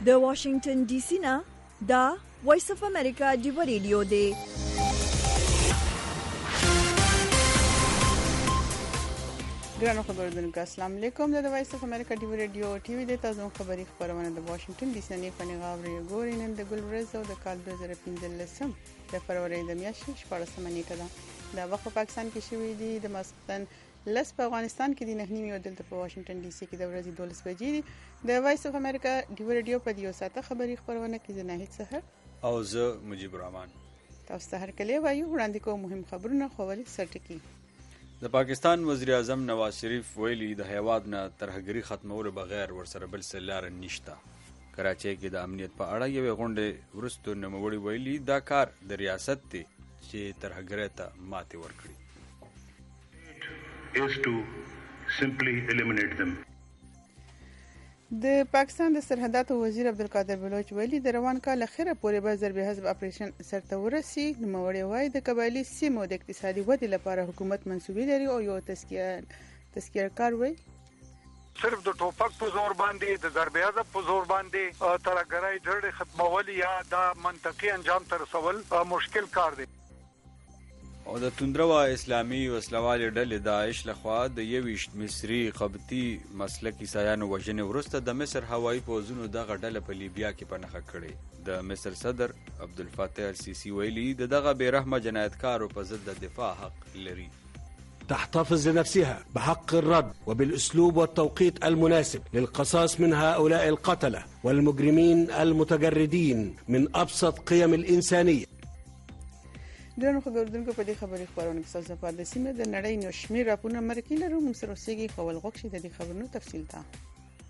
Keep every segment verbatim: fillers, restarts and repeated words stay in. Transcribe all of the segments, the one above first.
د واشنگټن ډي سي نه دا وایس اف امریکا ډیو ریډیو دی. ګرانو خبردونکو السلام علیکم. د وایس اف امریکا ډیو ریډیو ټي وي د تاسو خبري خبرونه د واشنگټن ډي سي نه په غاوري ګوري نن د ګل ورځ او د کال دوه زره پنځلسم د فروری د میاشتې شپږمه نیټه ده. د وخت په پاکستان کې شوې دي د مسقطن لس په افغانستان کې د نهنیمي او دلته په واشنگټن ډي سي کې د ورځې دولس بجې دي. د وایس اف امریکا ډیو ریډیو په دیو ساته خبري خبرونه کې زناهید سحر او زه مجيب الرحمن تاسو ته هر کله وایو وړاندې کوم مهم خبرونه خولي سرټکی. د پاکستان وزیر اعظم نواز شریف ویلي د هیواد نه ترهګری ختمولو بغیر ورسره بل څه لار نشته. کراچۍ کې د امنیت په اړه یو غونډه ورستو نوموړي ویلي دا کار د ریاست دی چې ترهګری ته ماتې ورکړي. is to simply eliminate them. د پاکستان د سرحداتو وزیر عبدالقادر بلوچ ویلي د روان کال اخره پورې به ضرب حزب اپریشن سرته ورسي. نوموړي وایي د قبایلي سیمو د اقتصادي ودې لپاره حکومت منسوبي لري او یو تذکیه تذکیه کار وي صرف د ټوپک په زور باندې د ضرب حزب په زور باندې ترهګرۍ ډېر ختمول یا د منطقي انجام تر رسول مشکل کار دی. او د توندروا اسلامي وسلوال ډلې داعش لخوا د یویشت مصري قبطي مسلک عیسایانو وژنې وروسته د مصر هوایي پوځونو دغه ډله په لیبیا کې پنهخه کړې. د مصر صدر عبدالفتاح السیسي ویلي د دغه بېرحمه جنایتکارو په ضد د دفاع حق لري. تحتفظ لنفسها بحق الرد وبالأسلوب والتوقيت المناسب للقصاص من هؤلاء القتلة والمجرمين المتجردين من أبسط قيم الإنسانية. ګرانو خبردونکو په دې خبري خبرونه کې تاسو په د سیمه د نړۍ نو شمیر راپورونه مرکې لرو. موږ سره اوسېږي خپل غوښتي د دې خبرونو تفصیل ته.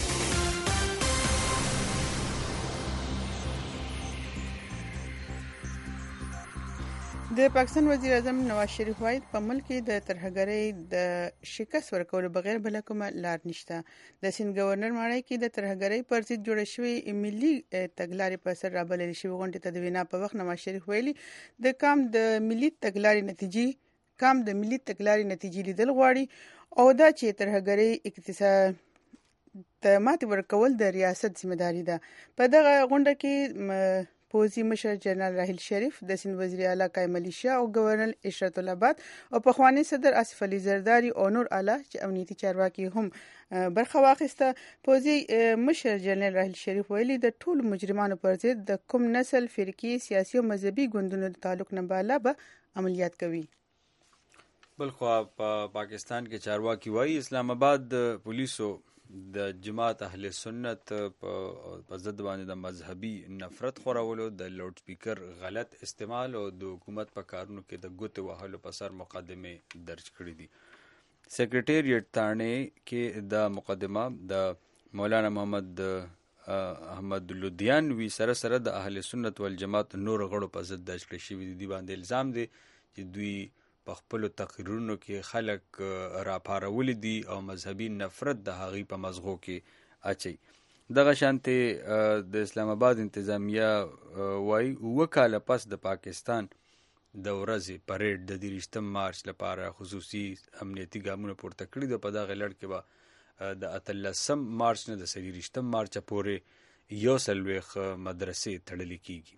د پاکستان وزیر اعظم نواز شریف وايي په ملک کې د ترهګرۍ د شکست ورکولو بغیر بل کومه لار نشته. د سند گورنر ماړی کې د ترهګرۍ پر ضد جوړ شوی ملي تګلارې په سر رابلل شوی غونډه ته د وینا په وخت نواز شریف ویلي د کام د ملي تګلارې نتیجې کام د ملي تګلارې نتیجې لیدل غواړي او دا چې ترهګرۍ اقتصاد ته ماتې ورکول د ریاست ځمېداري ده. په دغه غونډه کې پوزي مشر جنرال راحیل شریف د سند وزیر اعلی قائم علي شاه او گورنر اشرت العباد او پخوانی صدر آصف علي زرداری او نور اعلی چې امنیتي چارواکي هم برخه واخیسته. پوزي مشر جنرال راحیل شریف ویلي د ټول مجرمانو پر ضد د کوم نسل فرقي سیاسي او مذهبي ګوندونو د تعلق نه بالا به عملیات کوي. بلخوا په پاکستان کې چارواکي وایي اسلام آباد د پولیسو د جماعت اهل سنت په ضد باندې د مذهبي نفرت خورولو د لاوډ سپیکر غلط استعمال او د حکومت په کارونو کې د ګوتې وهلو په سر مقدمه درج کړې دي. سیکریټریټ تانه کې د مقدمه د مولانا محمد احمد لودیانوي سره سره د اهل سنت والجماعت نور غړو په ضد درج کړې شوی دي. باندې الزام دی چې دوی په خپل تقریرونو کې خلک راپارولي دي او مذهبي نفرت د هغې په مزغو کې اچي. دغه شانته د اسلام آباد انتظامیه وایي اوه کاله پس د پاکستان د ورځې پریډ د دېرشتم مارچ لپاره خصوصي امنیتي ګامونه پورته کړي دي. په دغه لړ کې به د اتلسم مارچ نه د څلېرویشتم مارچ پورې یو څلوېښت مدرسې تړلې کیږي.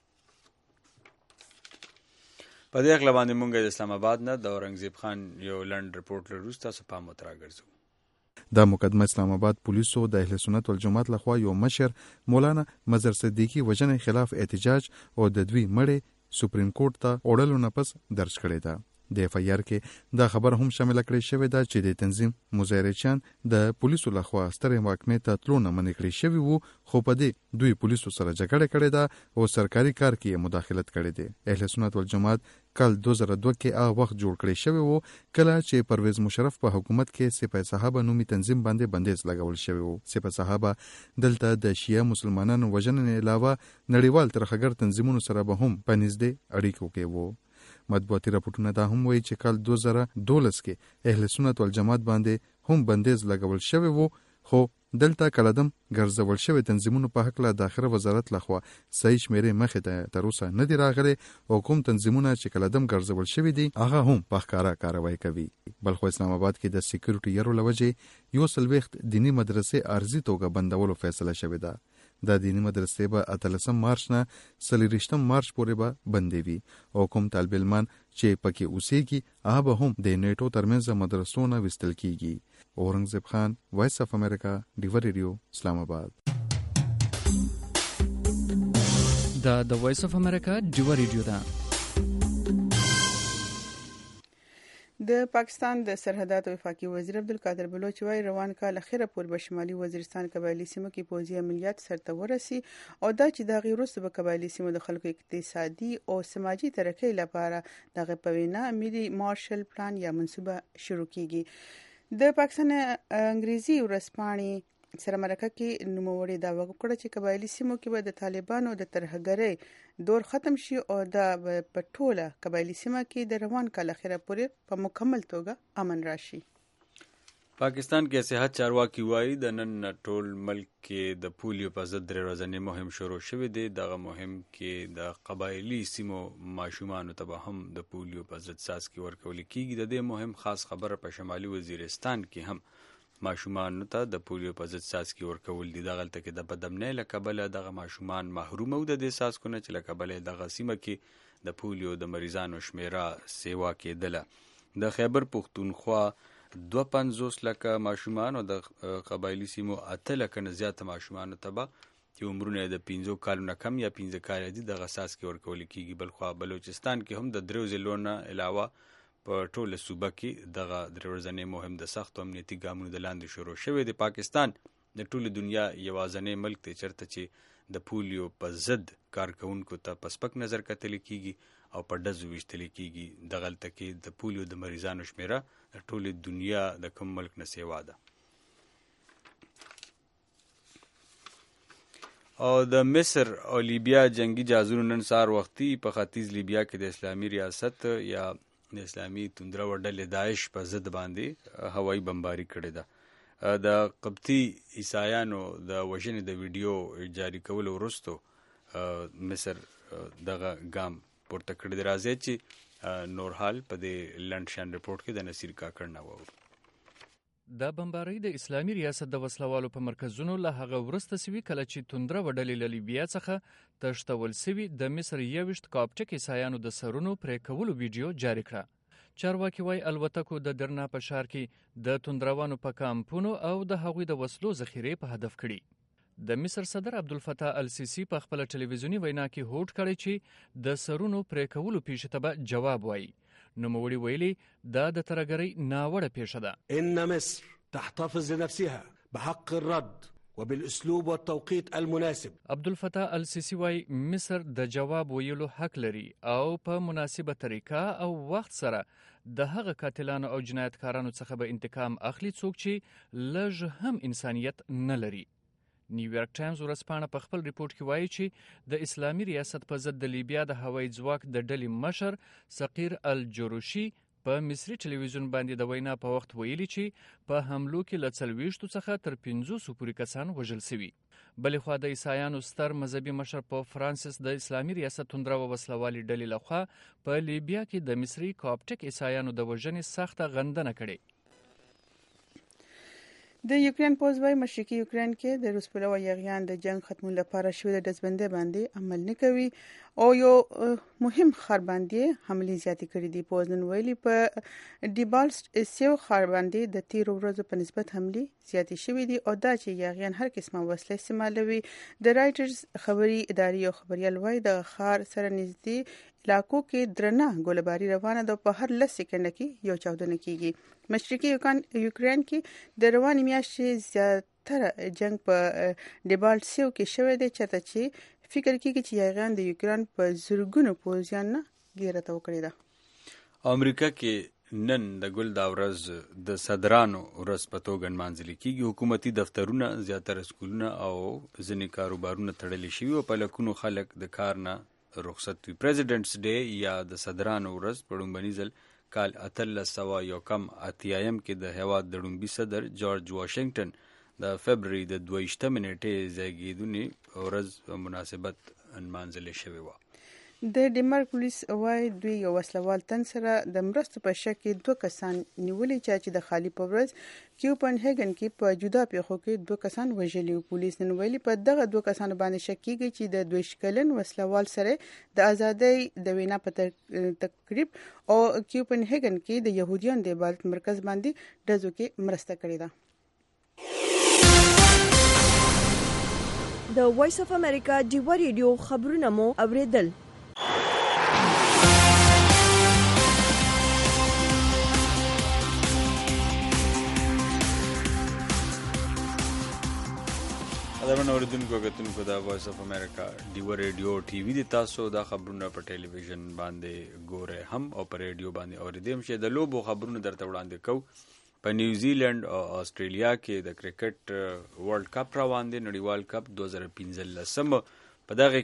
په دې اړه باندې مونږ د اسلام آباد نه د اورنګزیب خان یو لنډ رپورټ لرو. تاسو په مترا ګرځو. دا مقدمه اسلام آباد پولیسو د اهل سنت والجماعت لخوا یو مشر مولانا مظهر صدیقی وژنې خلاف احتجاج او د دوی مړې سپریم کورټ ته وړلو نه پس درج کړې ده. د اف آی آر کې دا خبر هم شامل کړی شوی ده چې د تنظیم مظاهرچیان د پولیسو لخوا سترې محکمې ته تلو نه منع کړی شوی وو خو په دې دوی پولیسو سره جګړه کړې ده او سرکاري کار کې مداخلت کړې ده. اهل سنت والجماعت کال دوه زره دوه کې هغه وخت جوړ کړی شوی وو کله چې پرویز مشرف په حکومت کې سپاه صحابه نومي تنظیم باندې بندیز لګول شوی وو. سپاه صحابه دلته د شیعه مسلمانانو وژنې علاوه نړیوال ترهګر تنظیمونو سره به هم په نږدې اړیکو کې وو. مطبوعاتي راپورټونه دا هم وایي چې کال دوه زره دولس کې اهل سنت والجماعت باندې هم بندیز لګول شوی وو خو دلته کلدم ګرځول شوی تنظیمونو په حق له داخله وزارت لخوا صحیح شمیرې مخې ته تر اوسه نه دی راغلی او کوم تنظیمونه چې کلدم ګرځول شوی دي هغه هم په ښکاره کاروایی کوي. بلخو اسلام آباد کې د سکیورټي یرو لوجې یو څلوېښت دیني مدرسې عارضي توګه بندولو فیصله شوې ده. د دینی مدرسې به اتلسم مارچ نه څلېرویشتم مارچ پورې به بندې وي او کوم طالب علمان چې پکې اوسېږي هغه به هم د نیټو ترمنځ مدرسو نه ویستل کیږي. اورنګزیب خان، وایس اف امریکا، ډیور ریډیو، اسلام آباد. دا د وایس اف امریکا ډیور ریډیو ده. د پاکستان د سرحدات وفاقي وزیر عبدالقادر بلوچ وايي روان کال اخیره پورې به شمالي وزیرستان قبایلي سیمو کې پوځي عملیات سرته ورسي او دا چې د هغې وروسته به قبایلي سیمو د خلکو اقتصادي او سماجي ترقۍ لپاره د هغې په وینا ملي مارشل پلان یا منصوبه شروع کیږي. د پاکستان انګریزي ورځپاڼې سره مرکه کې نوموړي دعوه وکړه چې قبایلي سیمو کې به د طالبانو د ترهګرۍ دور ختم شي او دا په ټوله قبایلي سیمه کې د روان کال اخیره پورې په مکمل توګه امن راشي. پاکستان کې صحت چارواکي وایي د نن ټول ملک کې د پولیو په ضد درې ورځنی مهم شروع شوی دی. دغه مهم کې د قبایلي سیمو ماشومانو ته به هم د پولیو په ضد څاڅکي ورکول کیږي. د دې مهم خاص خبره په شمالي وزیرستان کې هم ماشومان ته د پولیو په ضد څاڅکي ورکول دي. دغلته کې د بدامنۍ له کبله دغه ماشومان محروم او د دې څاڅکو نه چې له کبله دغه سیمه کې د پولیو د مریضانو شمیره سیوا کېدله. د خیبر پښتونخوا دوه پنځوس لکه ماشومان او د قبایلي سیمو اته لکه نه زیاته ماشومانو ته به چې عمرونه د پنځو کالو نه کم یا پنځه کاله دي دغه څاڅکي ورکول کیږي. بلخوا بلوچستان کې هم د دریو ضلعو نه علاوه په ټوله صوبه کې دغه درې ورځنی مهم د سختو امنیتي ګامونو د لاندې شروع شوی دی. پاکستان د ټوله دنیا یوازینی ملک دی چېرته چې د پولیو په ضد کارکوونکو ته په سپک نظر کتل کیږي او په ډزو ویشتل کیږي. دغلته کې د پولیو د مریضانو شمیره د ټوله دنیا د کوم ملک نه سیوا ده. او د مصر او لیبیا جنگي جهازونو نن سهار وختي په ختیځ لیبیا کې د اسلامي ریاست یا د اسلامي توندره ډلې داعش په ضد باندې هوایي بمباري کړې ده. د قبطي عیسایانو د وژنې د ویډیو جاری کولو وروسته مصر دغه ګام پورته کړی دی. راځي چې نور حال په دې لنډ شان رپورټ کې د نصیر کاکړ نه واورو. دا بمبارۍ د اسلامي ریاست د وسلوالو په مرکزونو له هغه وروسته سوي کله چې توندره وډلې له لیبیا څخه تښتول سوي د مصر یویشت کاپټک عیسایانو د سرونو پرې کولو ویډیو جاری کړه. چارواکي وایي الوتکو د درنا په ښار کې د توندروانو په کامپونو او د هغوی د وسلو ذخیرې په هدف کړي. د مصر صدر عبدالفتاح السیسی په خپله ټلویزیوني وینا کې هوډ کړی چې د سرونو پرې کولو پیښې ته به جواب وایي. نوموړي ویلي دا د ترهګرۍ ناوړه پیښه ده. ان مصر تحتفظ لنفسها بحق الرد وبالاسلوب والتوقيت المناسب. عبدالفتاح السیسی وایي مصر د جواب ویلو حق لري او په مناسبه طریقه او وخت سره د هغه قاتلانو او جنایتکارانو څخه به انتقام اخلي څوک چې لږ هم انسانیت نه لري. نیویارک ټایمز ورځپاڼه په خپل ریپورت کې وایي چې د اسلامي ریاست په ضد د لیبیا د هوایي ځواک د ډلې مشر سقیر الجروشي په مصري ټلویزیون باندې د وینا په وخت ویلي چې په حملو کې له څلوېښتو څخه تر پنځوسو پورې کسان وژل سوي. بلې خوا د عیسایانو ستر مذهبي مشر په فرانسس د اسلامي ریاست توندره و وسلوالي ډلې لخوا په لیبیا کې د مصري کاپټک عیسایانو د وژنې سخته غندنه کړې. د یوکرین پوځ وايي مشرقي یوکرین کې د روس پلوه یاغیان د جنگ ختمولو لپاره شوې د ډزبندۍ باندې عمل نه کوي او یو مهم ښار باندې حملې زیاتې کړې دي. پوځ نن ویلي په ډیبالسټ سیو ښار باندې د تیرو ورځو په نسبت حملې زیاتې شوې دي او دا چې یاغیان هر قسمه وسلې استعمالوي. د رایټرز خبري ادارې یو خبريال وايي د ښار سره نږدې علاقو کې درنه ګولباري روانه ده په هر لس سکند کې یو چاودنه کیږي. مشرقي یوکرین کې د روانې میاشتې زیاتره جنگ په ډیبالټ سیو کې شوی دی چېرته چې فکر کیږي چې یاغیان د یوکرین په زرګونو پوځیان نه ګیرته وکړې ده. امریکا کې نن د ګل دا ورځ د صدرانو ورځ په توګه نمانځل کیږي. حکومتي دفترونه زیاتره سکولونه او ځینې کاروبارونه تړلي شوي او په لکونو خلک د کار نه رخصت وي. پریزیډنټس ډے یا د صدرانو ورځ په لومړني ځل کال اتلس سوه یو کم اتیایم کې د هېواد د لومړي صدر جورج واشنګټن د فبروري د دوه ویشتمې نېټې زیږیدنې ورځ په مناسبت نمانځلې شوې وه. د ډنمارک پولیس وايي دوی یو وسلوال تن سره د مرستو په شک کې دوه کسان نیولي چې د خالی په ورځ کیوپنهیګن کې په جدا پیښو کې دوه کسان وژلي. پولیس نن ویلي په دغه دوه کسانو باندې شک کیږي چې د دوه شکلن وسلوال سره د ازادۍ د وینا په تقریب او کیوپنهیګن کې د يهوديان د عبادت مرکز باندې ډزو کې مرسته کړې ده. د وایس اف امریکا ډیوا ریډیو خبرونه مو اوریدل. ادمن اوریدونکو کتونکو د وایس اف امریکا ډیوا ریډیو ټي وي د تاسو د خبرونه په ټلویزیون باندې ګوره هم او په ریډیو باندې اوریدم چې د لوبو خبرونه درته وړاندې کو. په نیوزیلند او استرالیا کې د کرکټ ورلد کپ روان دی، نړیوال کپ دوه زره پنځلسم. په دغه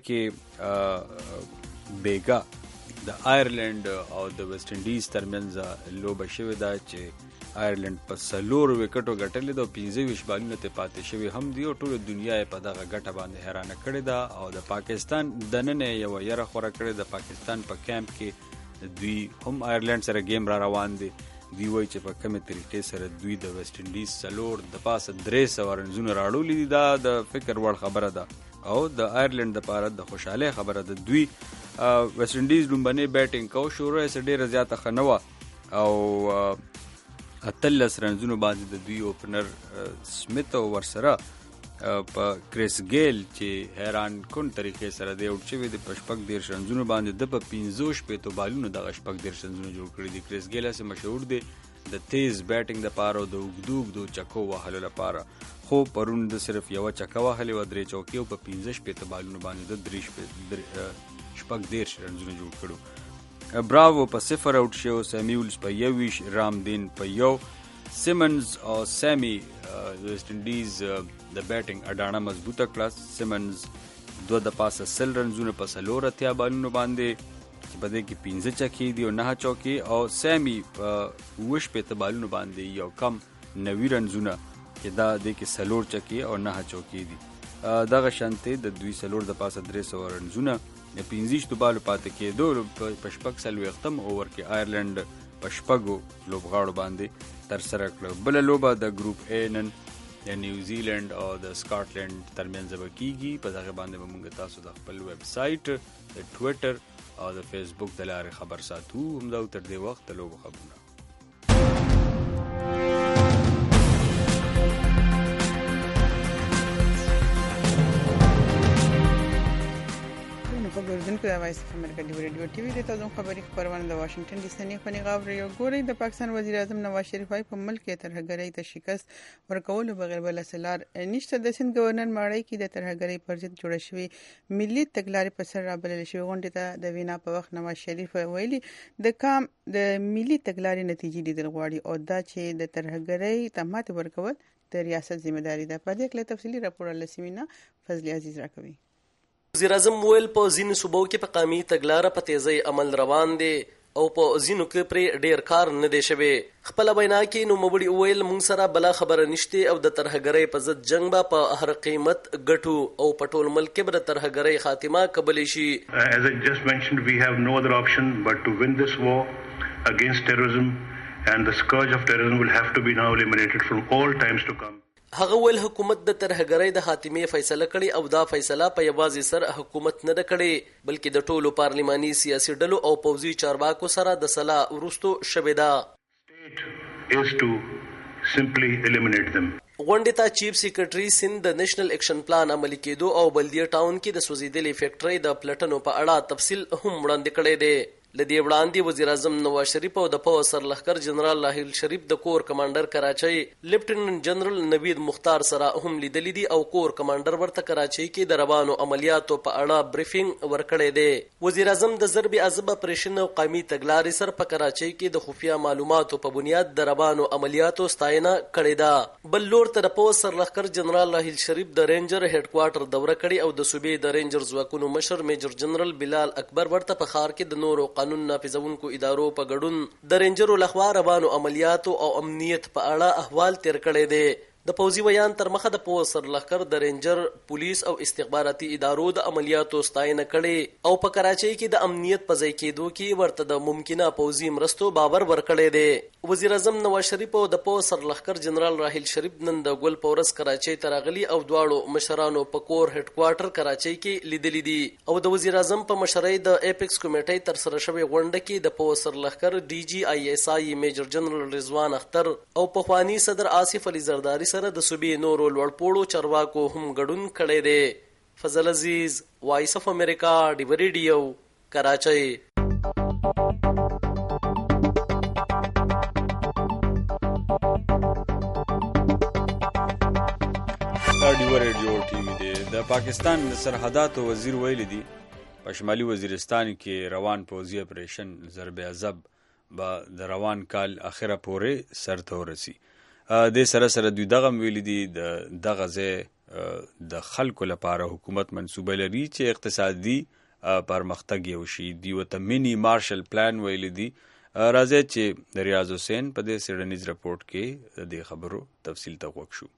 کې بیګا د آیرلند او د ویسټ انډیز ترمنځ لوبه شوې ده چې آیرلند په څلور وکټو ګټلې ده او پنځه ویشت بالونه ته پاتې شوي هم دي او ټوله دنیا یې په دغه ګټه باندې حیرانه کړې ده. او د پاکستان دننه یوه یره خوره کړې ده. پاکستان په کیمپ کې دوی هم آیرلند سره گیم را روان دي. دوی وایي چې په کومې طریقې سره دوی د ویسټ انډیز څلور د پاسه درې سوه رنزونه راوړلي دي. دا د فکر وړ خبره ده او د آیرلند دپاره د خوشحالۍ خبره ده. دوی ویسټ انډیز لومبنۍ بیټینګ کو شروع یې څه ډېره زیاته ښه نه وه او اتلس رنزونو باندې د دوی اوپنر سمیت او ورسره په کریس ګیل چې حیران کن طریقې سره دی اوټ شوی د په شپږ دېرش رنزونو باندې د په پنځه شپېتو بالونو دغه شپږ دېرش رنزونه جوړ کړي دي. کریس ګیل هسې مشهور دی د تیز بیټینګ دپاره او د اوږدو اوږدو چکو وهلو لپاره، خو پرون د صرف یوه چکه وهلې وه درې چوکې او په پنځه شپېته بالونو باندې د درې شپږ دېرش رنزونه جوړ کړو. براوو په صفر اوټ شو، سیمیولز په یویش، رامدین په یو، سیمنز او سیمی ویسټ انډیز د بیټینګ اډانه مضبوطه کړه. سیمنز دوه د پاسه سل رنزونه په څلور اتیا بالونو باندې چې په دې کې پنځه چکې دي او نهه چوکې، او سیمی په اووه شپېته بالونو باندې یو کم نوي رنزونه چې دا دې کې څلور چکې او نهه چوکې دي. دغه شانتې د دوی څلور د پاسه درې سوه رنزونه د پنځه بالو پاتې کېدو په شپږ څلوېښتم اوور کې آیرلند په شپږو لوبغاړو باندې ترسره کړه. بله لوبه د ګروپ ای نن د نیوزیلند او د سکاټلند ترمنځ به کیږي. په دغه باندې به موږ تاسو د خپل ویب سایټ، د ټویټر او د فیسبوک د لارې خبر ساتو. همدا تر دې وخت د لوبو خبرونه. خبردونکو د وایس اف امریکا ډیوا ریډیو ټي وي د تازه خبري خبرونه د واشنگټن ډي سي نه خوني غاوري او ګوري. د پاکستان وزیر اعظم نواز شریف وايي په ملک کې ترهګرۍ ته شکست ورکول بغیر بل سلار نشته. د سند گورنر ماړی کې د ترهګرۍ پر ضد جوړ شوی ملي تګلارې په سر رابلل شوی غونډه ته د وینا په وخت نواز شریف ویلي د کام د ملي تګلارې نتیجې لیدل غواړي او دا چې د ترهګرۍ ته ماته ورکول د ریاست ذمہداري ده. په دې کې تفصیلی راپور لسمینا فضل عزیز راکوي. وزیر اعظم ویل په ځینو صوبو کې په قامي تګلاره په تیزی عمل روان دی او په ځینو کې پرې ډیر کار نه دی شوی. خپل وینا کې نوموړي ویل موږ سره بلا خبره نشته او د ترهګرۍ په ضد جنگ به په هر قیمت ګټو او په ټول ملک کې به د ترهګرۍ خاتمه قبول شي. As I just mentioned, we have no other option but to win this war against terrorism, and the scourge of terrorism will have to be now eliminated from all times to come. هغه ول حکومت د ترهګرۍ د خاتمې فیصله کړي او دا فیصله په یوازې سر حکومت نه ده کړې بلکې د ټولو پارلیماني سیاسي ډلو او پوځي چارواکو سره د سلا ورستو شوې ده. State is to simply eliminate them. غونډې ته چیف سیکرټري سند د نېشنل اکشن پلان عملي کېدو او بلدیه ټاون کې د سوزیدلې فیکټرۍ د پلټنو په اړه تفصیل هم وړاندې کړی دی. لدی وړاندې وزیر اعظم نواز شریف او د پوځ سرلښکر جنرال لاهیل شریف د کور کمانډر کراچۍ لیفټیننټ جنرال نوید مختار سره هم لیدلې دي او کور کمانډر ورته کراچۍ کې د روانو عملیاتو په اړه بریفینګ ورکړی دی. وزیر اعظم د ضرب عذاب اپریشن او قومي تګلارې سر په کراچۍ کې د خفیه معلوماتو په بنیاد د روانو عملیاتو ستاینه کړې ده. بل لور ته د پوځ سرلښکر جنرال لاهیل شریف د رینجر هډ کوارټر دوره کړې او د صوبې د رینجر ځواکونو مشر میجر جنرال بلال اکبر ورته په ښار کې د نورو قانون نافذونکو ادارو په ګډون د رینجرو لخوا روانو عملیاتو او امنیت په اړه احوال تیر کړی دی. د پوځي بیان تر مخه د پوځ سرلښکر د رینجر پولیس او استخباراتي ادارو د عملیاتو ستاینه کړې او په کراچۍ کې د امنیت په ځای کېدو کې ورته د ممکنه پوځي مرستو باور ورکړی دی. وزیر اعظم نواز شریف او د پوځ سرلښکر جنرال راحیل شریف نن د ګل په ورځ کراچۍ ته راغلي او دواړو مشرانو په کور هډ کوارټر کراچۍ کې لیدلي دي او د وزیر اعظم په مشرۍ د ایپکس کمیټې تر سره شوې غونډه کې د پوځ سرلښکر ډي جی آی ایس آی میجر جنرال رضوان اختر او پخوانی صدر آصف علي زرداری سره د صوبې نورو لوړپوړو چارواکو هم ګډون کړی دی. فضل عزیز، وایس اف امریکا، ډیو ریډیو، کراچۍ. ډیو ریډیو ټي وي دی. د پاکستان د سرحداتو وزیر ویلي دي په شمالي وزیرستان کې روان پوځي اپریشن ضرب عذب به د روان کال اخره پورې سرته ورسي. د سره سره دوی دغه ویلي دي د دغه ځای د خلکو لپاره حکومت منصوبه لري چې اقتصادي پرمختګ یو شي. دوی ورته مینی مارشل پلان ویلي دي. راځي چې د ریاض حسین په دې سیډنیز رپورټ کې د خبرو تفصیل ته غوږ شو.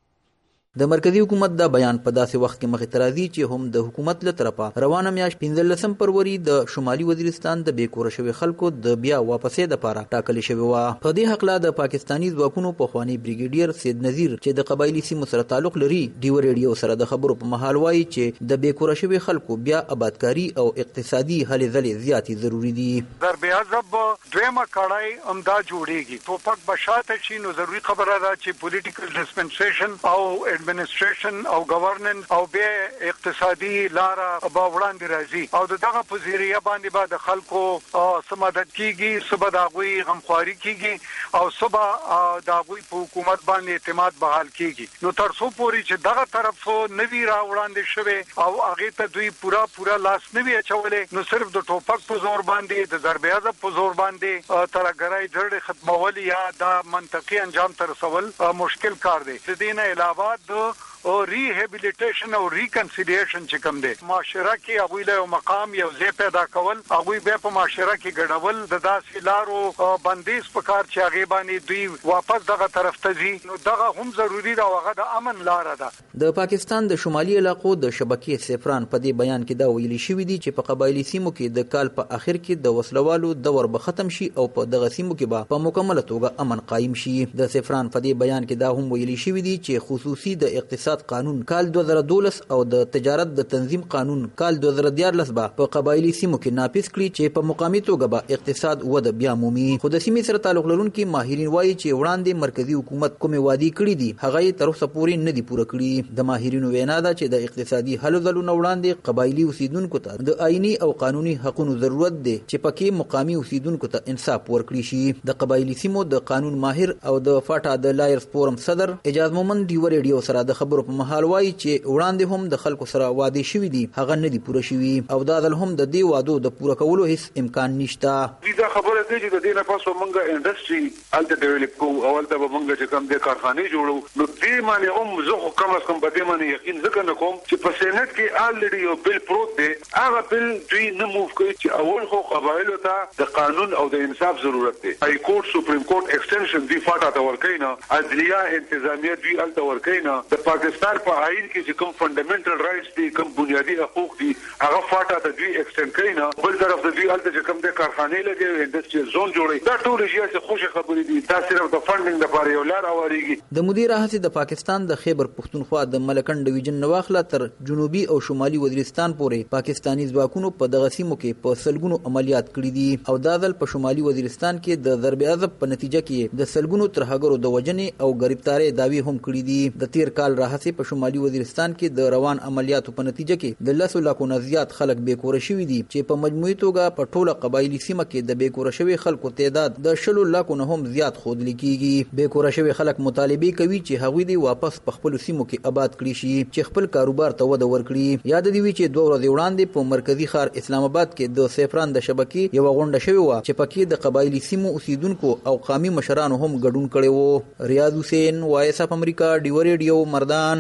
د مرکزی حکومت دا بیان په داسې وخت کې مخې ته راځي چې هم د حکومت له طرفه روانه میاشت پنځلسم فروری د شمالي وزیرستان د بېکوره شوي خلکو د بیا واپسې دپاره ټاکلې شوې وه. په دې هکله د پاکستاني ځواکونو پخوانی بریګیډیر سید نذیر چې د قبایلي سیمو سره تعلق لري ډیو ریډیو سره د خبرو په مهال وایي چې د بېکوره شوي خلکو بیا آبادکاري او اقتصادي هلې ځلې زیاتې ضروري دي. ضرب عذب دویمه کړای همدا جوړیږي. ټوپک به شاته شي نو ضروري خبره ده چې پولیټیکل ډسپنسیشن او ایڈمنسټریشن او گورننس او به اقتصادي لاره به وړاندې راځي او دغه په ذریعہ باندې به د خلکو سمادت کیږي، صبح د هغوی غمخواري کیږي او صبح د هغوی په حکومت باندې اعتماد بحال کیږي. نو تر څو پورې چې دغه طرف نوي را وړاندې شوي او هغې ته دوی پورا پورا لاس نوي اچولی نو صرف د ټوپک په زور باندې د ضرب عذب په زور باندې ترهګرۍ جړې ختمول یا د منطقي انجام ته رسول مشکل کار دی. د دې نه علاوه د او ریهابیلیټیشن او ریکنسیلیشن چې کوم دی معاشره کې هغوی له یو مقام یو ځای پیدا کول، هغوی بیا په معاشره کې ګډول، د داسې لارو بندیز په کار چې هغې باندې دوی واپس دغه طرف ته ځي نو دغه هم ضروري ده او هغه د امن لاره ده. د پاکستان د شمالي علاقو د شبکې سفران په دې بیان کې دا ویلي شوي دي چې په قبایلي سیمو کې د کال په اخر کې د وسلوالو دور به ختم شي او په دغه سیمو کې به په مکمله توګه امن قایم شي. د سفران په دې بیان کې دا هم ویلي شوي دي چې خصوصي د اقتصاد قانون کال دوه زره دولس او د تجارت د تنظیم قانون کال دوه زره دیارلس به په قبایلي سیمو کې نافذ کړي چې په مقامي توګه به اقتصاد وده بیا مومي. خو د سیمې سره تعلق لرونکي ماهرین وایي چې وړاندې مرکزي حکومت کومې وعدې کړي دي هغه یې تر اوسه پورې نه دي پوره کړي. د ماهرینو وینا ده چې د اقتصادي هلو ځلو نه وړاندې قبایلي اوسیدونکو ته د آئیني او قانوني حقونو ضرورت دی چې پکې مقامي اوسیدونکو ته انصاف ورکړي شي. د قبایلي سیمو د قانون ماهر او د فاټا د لایرز فورم صدر اجاز مومند ډیو ریډیو سره د خبرو په مهال وایي چې وړاندې هم د خلکو سره وعدې شوي دي هغه نه دي پوره شوي او دا ځل هم د دې وعدو د پوره کولو هیڅ امکان نشته. دا خبره کوي چې د دې نه پس موږ انډسټري هلته ډیولپ کوو او هلته به موږ چې کوم د کارخانې جوړو نو دې باندې هم زه خو کم از کم په دې باندې یقین ځکه نه کوم چې په سینټ کې الریډي یو بل پروت دی هغه بل دوی نه موو کوي چې اول خو قبایلو ته د قانون او د انصاف ضرورت دی. های کورټ سپریم کورټ ایکسټنشن دوی فاټا ته ورکوي نه، عدلیه انتظامیه دوی هلته ورکوي نه، د پاکستان په آئین کې چې کوم فنډامنټل رائټس دي کوم بنیادي حقوق دي هغه فاټا ته دوی ایکسټنډ کوي نه، بل طرف ته دوی هلته چې کوم د کارخانې لګوي انډسټریل زون جوړوي. دا ټول اشیا چې خوشې خبرې دي دا صرف د فنډینګ لپاره یو لار هوارېږي. د مدیر هڅې د پاکستان د خیبر پښتونخوا د ملکن ډویژن نه واخله تر جنوبي او شمالي وزیرستان پورې پاکستاني ځواکونو په دغه سیمو کې په سلګونو عملیات کړي دي او دا ځل په شمالي وزیرستان کې د ضرب عذب په نتیجه کې د سلګونو ترهګرو د وژنې او ګرفتارۍ دعوې هم کړي دي. د تیر کال راهیسې په شمالي وزیرستان کې د روان عملیاتو په نتیجه کې د لسو لاکو نه زیات خلک بېکوره شوي دي چې په مجموعي توګه په ټوله قبایلي سیمه کې د بېکوره شوي خلکو تعداد د شلو لاکو نه هم زیات ښودل کېږي. بېکوره شوي خلک مطالبې کوي چې هغوی دې واپس په خپلو سیمو کې آباد کړي شي چې خپل کاروبار ته وده ورکړي. یاد دې وي چې دوه ورځې وړاندې په مرکزي ښار اسلام آباد کې د سیفران د شبکې یوه غونډه شوې وه چې پکې د قبایلي سیمو اوسیدونکو او قامي مشرانو هم ګډون کړی و. ریاض حسین، وایس اف امریکا، ډیو ریډیو، مردان.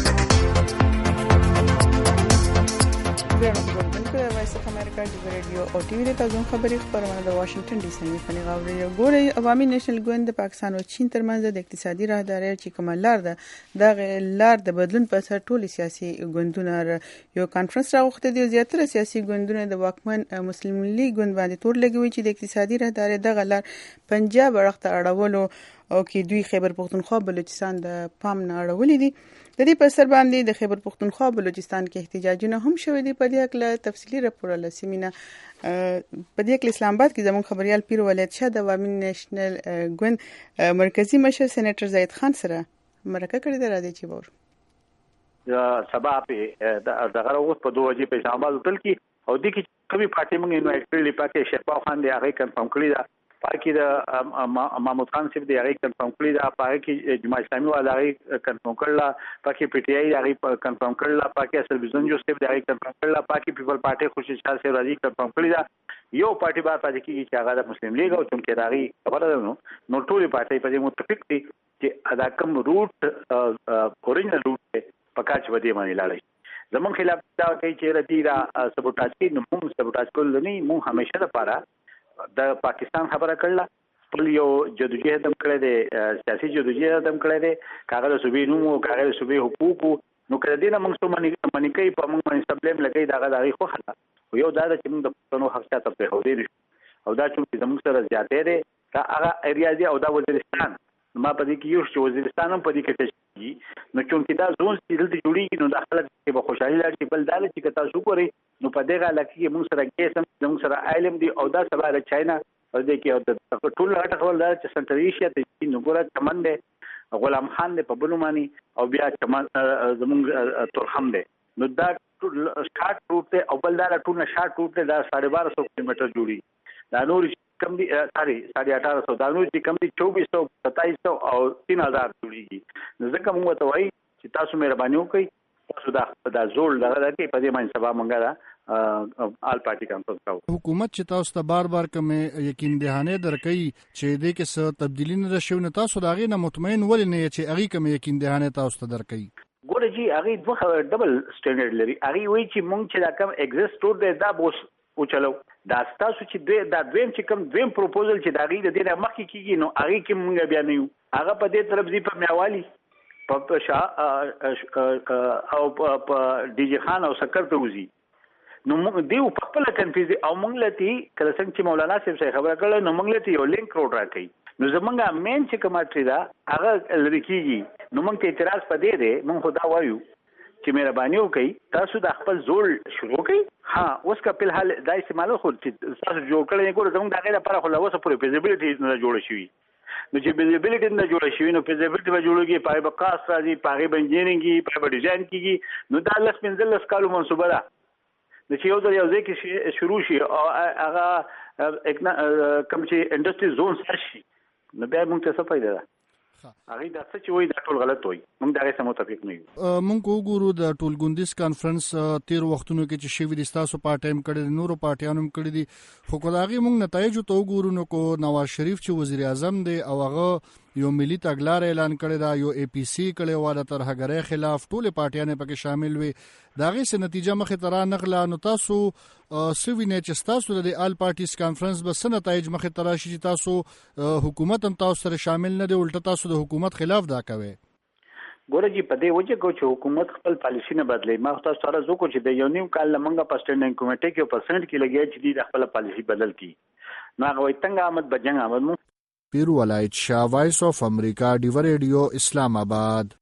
وایس اف امریکا ډیو ریډیو او ټي وي د تاسو خبري خبرونه د واشنگټن ډي سي نه غوړي ګوري عوامي نېشنل ګوند د پاکستان او چین ترمنځ د اقتصادي راهداري چې کومه لار ده د لار د بدلون په سر ټول سیاسي ګوندونه یو کانفرنس راغوښته دي. زیاتره سیاسي ګوندونه د واکمن مسلم لیگ ګوند باندې تور لګوي چې د اقتصادي راهداري د لار پنجاب ورخته اړولو او کې دوی خیبر پختونخوا بلوچستان د پام نه اړولې دي. د دې په سر باندې د خیبر پختونخوا بلوچستان کې احتجاجونه هم شوي دي. په دې اړه تفصیلي راپور له سیمینه په دې کې اسلام آباد کې زموږ خبريال پیر ولید شاه د عوامي نېشنل ګوند مرکزی مشر سېنیټر زید خان سره مرکه کړې ده. راځي چې وور سبا په دغه وخت په دوه وجې په اسلام آباد هوټل کې او د کې کومي پارټي موږ انوایټ کړل پاتې شفاف خان دی هغه کنفرم کړی دا پاکي د محمود خان صاحب دی هغه کنفرم کړی دا پاکي جماعت اسلامي والا هغه کنفرم کړل پاکي پی ټی آی هغه کنفرم کړل پاکي اصل بزن جو صاحب دی هغه کنفرم کړل پاکي پیپل پارټي خوشی شاه صاحب راځي کنفرم کړی دا یو پارټي بار پاتې کیږي چې هغه د مسلم لیگ او چې راغي خبره ده نو نو ټولې پارټي په دې متفق دي چې ادا کوم روټ اورینل روټ پکاچ ودی باندې لاړی زمون خلاف دا کوي چې ردی را سبوټاج کې نو موږ سبوټاج کول نه موږ همیشه لپاره د پاکستان خبره کړله خپل یو جدوجہد هم کړی دی سیاسي جدوجہد هم کړی دی کاغذ صوبې نوم او کاغذ صوبې حقوق نو کړه دې نه موږ څه منی کوي په موږ باندې سبلیم لګي دا غاړي خو خلا یو دا چې موږ د پښتنو حق ته په هو دی او دا چې زموږ سره زیاتې دی دا هغه ایریا دی او دا وزیرستان ما په دې کې یو چې وزیرستان هم په دې کې نو چې دا زون چې دلته جوړیږي نو د خلک په خوشحالي لري بل دا چې تاسو ګورئ نو په دې غاله کې موږ سره کیسم موږ سره علم دی او دا سبا د چاینا او د کې د ټول غټ خبر دا چې سنټر ایشیا ته نو ګوره چمن دی غلام خان دی په بلومانی او بیا چمن زموږ تورخم دی نو دا شارټ روټ ته او بل دا ټول نه شارټ روټ ته دا ساڑھے بارہ سو کیلومتر جوړي دا نور کم دی ساری ساڑھے اٹھارہ سو دا نور چې کم دی چوبیس سو ستائیس سو او تین هزار جوړيږي نو ځکه موږ ته وایي چې تاسو مهرباني وکړئ تاسو دا دا زول دغه کې په دې باندې سبا مونږه دا آل پارټي کانفرنس کاو حکومت چې تاسو ته بار بار کوم یقین دهانه درکې چې دې کې څه تبدیلی نه راشي نو تاسو دا غي نه مطمئن ولې نه چې هغه کوم یقین دهانه تاسو ته درکې ګوره جی هغه دوه ډبل سټانډرډ لري هغه وایي چې مونږ چې دا کوم ایگزیسټ دی دا بوس او چلو دا تاسو چې دوی دا دویم چې کوم دویم پروپوزل چې دا غي د دې مخکې کیږي نو هغه کې مونږ بیا نه یو هغه په دې طرف دی په میوالي په شاه او په ډي جی خان او سکر ته وزي نو موږ دیو په خپل کنفیوز او موږ لتی کله څنګه چې مولانا صاحب څخه خبره کړل نو موږ لتی یو لینک روډ راکې نو زمونږه مین چې کومه دا هغه لری کیږي نو موږ ته اعتراض پدې دی موږ خدا وایو چې مهرباني وکړئ تاسو د خپل زول شروع کړئ ها اوس کا په حال دا استعمال خو چې تاسو جوړ کړئ ګور زموږ دغه لپاره خو لوسه پوره feasibility نه جوړ شي نو چې feasibility نه جوړ شي نو feasibility به جوړږي پای به خاص راځي پای به انجینرینګي پای به ډیزاین کیږي نو دا لس پنځلس کالو منصوبه ده د چې یو ځل یو ځای کې شروع شي او هغه کوم چې انډستری زون شي نو بیا موږ ته څه فائدہ ده هغه دا څه چې وایي دا ټول غلط وایي موږ دا سم متفق نه یو موږ وګورو د ټولګوندیز کانفرنس تیر وختونو کې چې شوی د تاسو پارت ټایم کړي نورو پارټیانو هم کړي دي خو کداغي موږ نتایج ته وګورو نو کو نواز شریف چې وزیر اعظم دی او هغه یو ملي تګلار اعلان کړی دا یو اي پی سي کړي واده تر هغه خلاف ټول پارټیانې پکې شامل وي داغه سه نتیجه مخه تر نغلا نو تاسو سوینه چې تاسو د آل پارټیز کانفرنس به سن نتایج مخه تر شي چې تاسو حکومت هم تاسو سره شامل نه دی الټه تاسو د حکومت خلاف دا کوي ګوره جی په دې وجه کو چې حکومت خپل پالیسی نه بدلې ما تاسو سره زو کو چې د یو نیم کال لمنګه پسټنډینګ کمیټه کې پرسنټ کې لګي چې د خپل پالیسی بدل کی نو هغه څنګه آمد بجنګ آمد مو پیر ولایت شاه وایس اف امریکا ډیو ریډیو اسلام آباد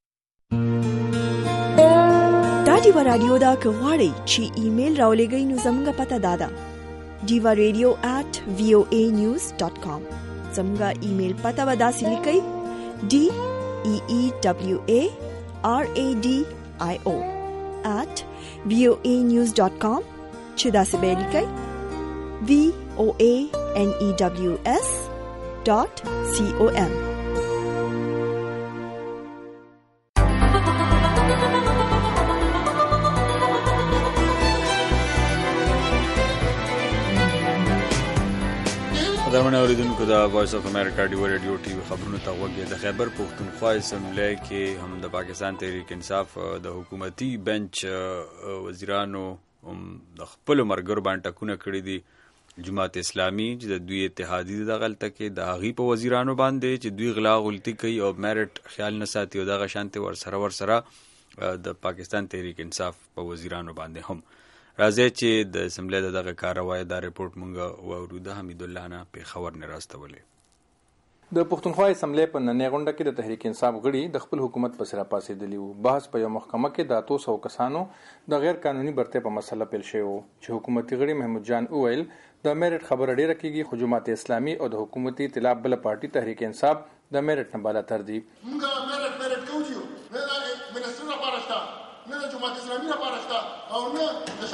دا ډیو رادیو دا کوړی چې ایمیل راولېږئ نو زموږه پته دادا ډیو ریډیو at voa news dot com زموږه ایمیل پته ودا سلیکئ D E E w a r a d i o at voa news dot com چې دا څه به لیکئ v o a n e w s dot com درمنه اوریدونکو د وایس اف امریکا ډیو ریډیو ټي وي خبرونه ته وګورئ د خیبر پختونخوا اسمبلی کې هم د پاکستان تحریک انصاف د حکومتي بنچ وزیرانو د خپل مرګر باندې ټکونه کړی دي جماعت اسلامي چې د دوی اتحادی د غلطه کې د هغې په وزیرانو باندې چې دوی غلا غلطي کوي او میرټ خیال نه ساتي او دغه شانتې ورسره ورسره د پاکستان تحریک انصاف په وزیرانو باندې هم. راځي چې د اسمبلی د دغه کاروای دا رپورټ مونږ واورو. د حمید الله نه پېښور نه راستولې. د پښتونخوا اسمبلی په نننۍ غونډه کې د تحریک انصاف غړي د خپل حکومت په سر پاسېدلي وو. بحث په یو محکمه کې د اتو سو کسانو د غیر قانوني برتۍ په مسله پیل شوی و چې حکومتي غړي محمود جان وویل د میرټ خبره ډیره کیږي خو جماعت اسلامي او د حکومتي ائتلاف بل پارټي تحریک انصاف د میرټ نه بالاتر دي. موږ میرټ میرټ کوو نه د منستر لپاره شته نه د جماعت اسلامي لپاره شته او نه د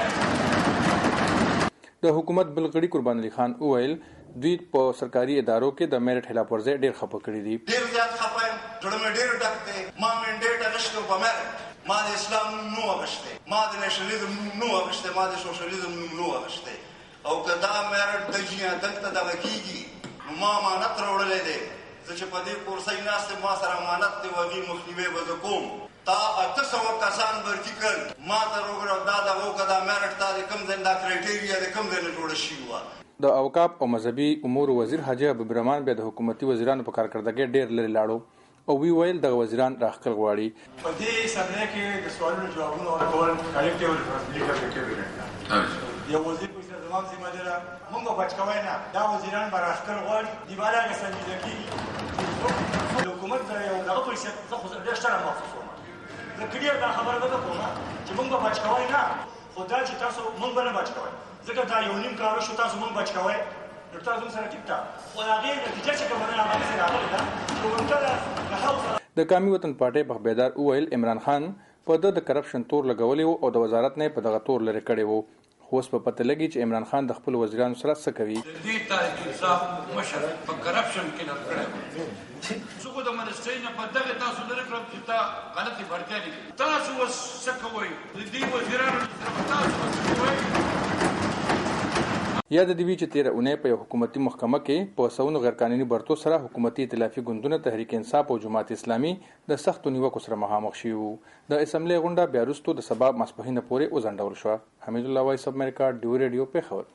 شرع. د حکومت بل غړي قربان علي خان وویل دوی په سرکاري ادارو کې د میرټ خلاف ورزي ډیر خپه کړی دي. ډیر زیات خپه یم جوړ مې ډیر ډکته ما منډیټ اغشتو په میرټ ما د اسلام نو اغشته ما د نېشنلیزم نو اغشته ما د سوشلیزم نو اغشته او کدا میرټ د جیا دلته د وکیږي ما امانت راوړلې ده چې په دې کورسۍ ناست ما سره امانت دی وږي مخنیوي به کوم تا اته سو کسان ورتیکل ما ته وګورم دا د وو کدا میرټ تا کوم ځنده کرایټیریا د کوم ځنه جوړ شي و. د اوقاف او مذهبي امور وزیر حاجی حبیب الرحمن بیا د حکومتي وزیرانو په کارکردګۍ ډیر لري لاړو او وی ویل د وزیران راخکل غواړي په دې سمره کې د سوالونو جوابونه ورکول کلیکټیو لیډر کې یو وزیر په زمام ذمہ دار موږ بچکوي نه دا وزیران به راخکل غواړي دیواله کې سنجیده کی حکومت دا یو دغه پیسې زه خو ډیر شرم محسوسوم زه کډیر دا خبره ده کومه چې موږ بچکوي نه خدای چې تاسو موږ به نه بچکوي ځکه دا یو نیم کار شو تاسو موږ بچکوي نو تاسو سره ټیک تا خو هغه نتیجه چې کومه نه هغه سره راغلی دا کومه نه حوصله. د قومي وطن پارټي بخبیدار اویل عمران خان په د کرپشن تور لګولې او د وزارت نه په دغه تور لري کړي وو. خو اوس په پته لګي چې عمران خان د خپل وزیرانو سره څه کوي. د دې تحریک انصاف مشر په کرپشن کې نه کړی څو کو د منسټري نه په دغه تاسو لري کړم چې تا غلطي ورته دي تاسو وس څه کوي د دې وزیرانو سره تاسو څه کوي. یاد دی چې تیر اونۍ په حکومتي محکمه کې په سونو غیر قانوني برتو سره حکومتي ائتلافي ګوندونه تحریک انصاف او جماعت اسلامي د سختو نیوکو سره مخامخ شي وو. د اسمبلی غونډه بیا وروسته د سبا ماسپښین پورې وزنډول شو. حمید الله وایس اف امریکا ډیو ریډیو پېښور.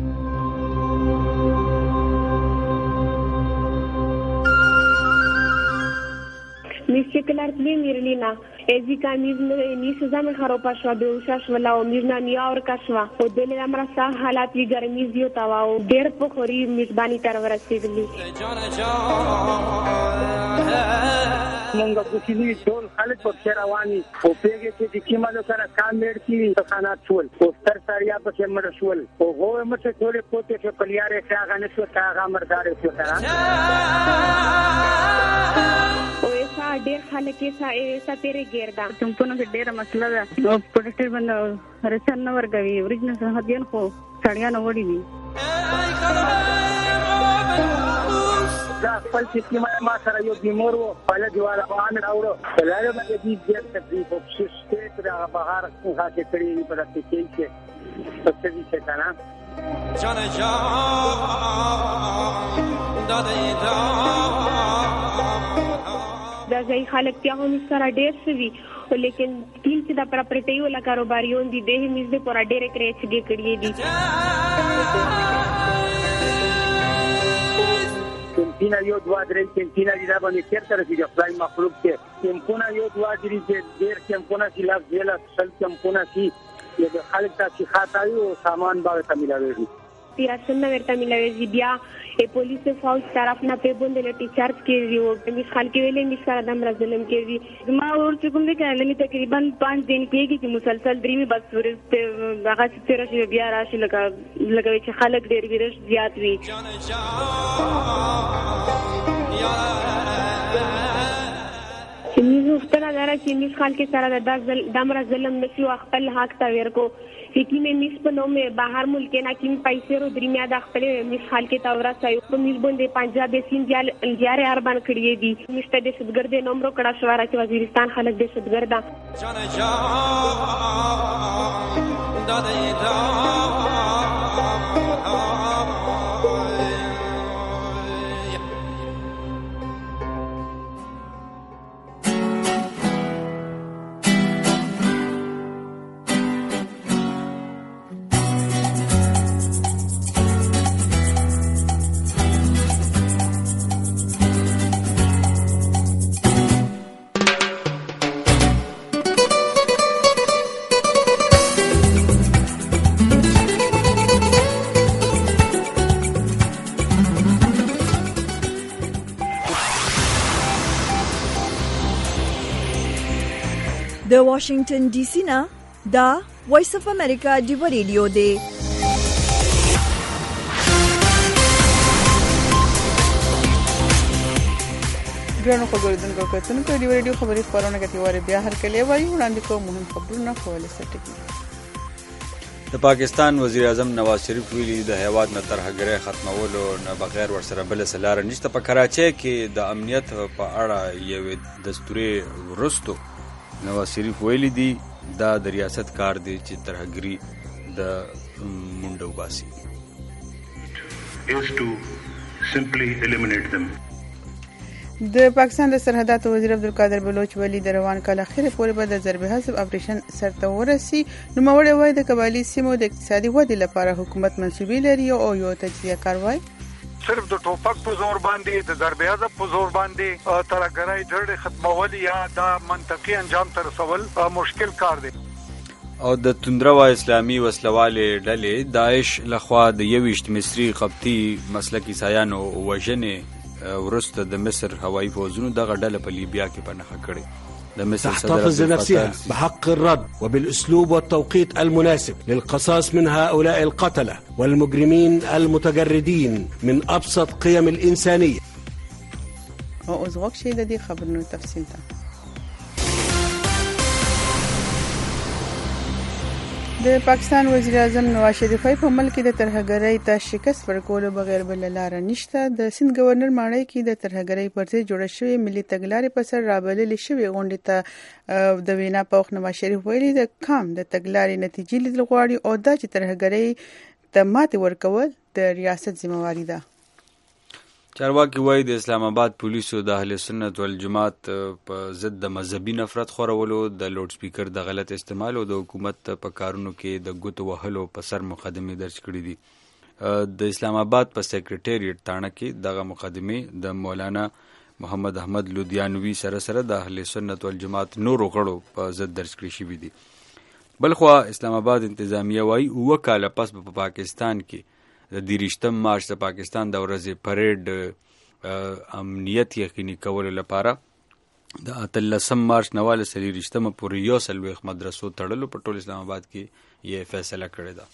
Mister Clark Mirlina, Ezika Mirna, Nisazam Haropashwa, Shashwala, Mirna Niaurkashwa, Odele Amrasa, Halati Garmizio Tawao, Der Pokori, Miss Bani Tarvarasivili. مونږ په سیمه ټول خلک په رواني او پیګه چې کیمالو سره کامیډ کی تخانات شول او تر ساریا په مړ شول او هو مته ټول پوتې په کلیاره څنګه نشو تا مردار شو ترا او ایسا ډېر خلک ایسا ایسا تیرې ګردا څنګه چې ډېر مسله ده او پروټیکټ باندې رسن نه ورګوي ورجنه هدیان خو سړیا نه وړي وي دا خپل چې ما سره یو بیمار وو په لږه روان راوړو په لاره باندې دې ډېر تکلیف او شته تر بهار څنګه چې کړی په دې کې چې څه دې څه کنه جان جان دا دې دا دا ځای خلک ته هم سره ډېر شوي لیکن تین چې د پراپرټي ولا کاروباریون دي د همیز د پورا ډېر کرېچګي کړی دي. کینتینا یو دوا درې کینتینا دي دا باندې چیرته راځي خدای مخلوق کې کینتینا یو دوا درې چې ډېر کینتینا چې لاس دیلا سل کینتینا چې د خلک ته خاطایو سامان باندې ملاوي پیراسن ورته ملاوي بیا ای پولیس فوج طرف نه په بوند له ټیچرز کې یو مس خلک ویلې مس سره د مرزلم کې ما ورته کوم دي کله می تقریبا پانچ دن کېږي چې مسلسل درې بس ورته هغه ستاره چې بیا راشي لکه لکه چې خلک ډېر ویرش زیات وي. چې موږ ستنه دره چې مس خلک سره د دمر ظلم نشو خپل حق ته ورکو کی میں مس پنو میں باہر ملک نا کی پیسے رو درمیان داخلے مس حال کے تورا سایو تو مس بندے پنجاب سین جال جارے اربان کڑیے دی مستر دہشتگرد نمبر کڑا شوارا کے وزیرستان خلق دہشتگردا جان جان دادے دا د واشنگټن ډي سي نه دا وایس اف امریکا ډیو ریډیو دی. ګرانو خبرېدونکو کتونکو ډیو ریډیو خبري خبرونه کوي واره بیا هر کله وایي وړاندې کوم مهم خبرونه خولې سټکی. د پاکستان وزیر اعظم نواز شریف ویلي د هیواد نه ترهګرۍ ختمولو نه بغیر ورسره بل څه لاره نشته. په کراچۍ کې د امنیت په اړه یوې دستوري وروستو نواز شریف ویلي دي دا د ریاست کار دی چې ترهګري د منډه وباسي. is to simply eliminate them. د پاکستان د سرحداتو وزیر عبدالقادر بلوچ ولی د روان کال اخیره پورې به د ضرب حذف اپریشن سرته ورسي. نوموړی وایي د قبایلي سیمو د اقتصادي ودې لپاره حکومت منصوبې لري او یو تجزیه کار وایي صرف د ټوپک په زور باندې د ضرب حذف په زور باندې ترهګرۍ ډېر ختمول یا د منطقي انجام ته رسول مشکل کار دی. او د توندروا اسلامي وسلوالې ډلې داعش لخوا د یویشت مصري قبطي مسلکي سایانو وژنې ورسته د مصر هوایي فوزونو دغه ډله په لیبیا کې پنهخه کړې. د مصر تحتفظ لنفسها بحق الرد وبالأسلوب والتوقيت المناسب للقصاص من هؤلاء القتلة والمجرمين المتجردين من أبسط قيم الإنسانية. او اوس وخت شي د دې خبرونو تفصیل ته. د پاکستان وزیر اعظم نواز شریف په ملک د ترهګرۍ ته شکست ورکولو بغیر بل لاره نشته. د سند گورنر ماڼۍ کې د ترهګرۍ پر ضد جوړه شوې ملي تګلارې په سر رابللې شوې غونډې ته د وینا په وخت نواز شریف ویلي د کام د تګلارې نتیجې لیدل غواړي او دا چې ترهګرۍ ته ماتې ورکول د ریاست ذمہواری ده. چارواکي وایي د اسلام آباد پولیسو د اهل سنت والجماعت په ضد د مذهبي نفرت خورولو د لوډ سپیکر د غلط استعمال او د حکومت په کارونو کې د ګوتو وهلو په سر مقدمې درج کړې دي. د اسلام آباد په سیکریټریټ تاڼه کې دغه مقدمې د مولانا محمد احمد لودیانوي سره سره د اهل سنت والجماعت نورو غړو په ضد درج کړې شوې دي. بلخوا اسلام آباد انتظامیه وایي اوه کاله پس په پاکستان کې د دیرشتم مارچ د پاکستان د ورځې پریډ امنیت یقیني کولو لپاره د اتلسم مارچ نه واله څلېرویشتمه پورې یو څلوېښت مدرسو تړلو په ټول اسلام آباد کې یې فیصله کړې ده.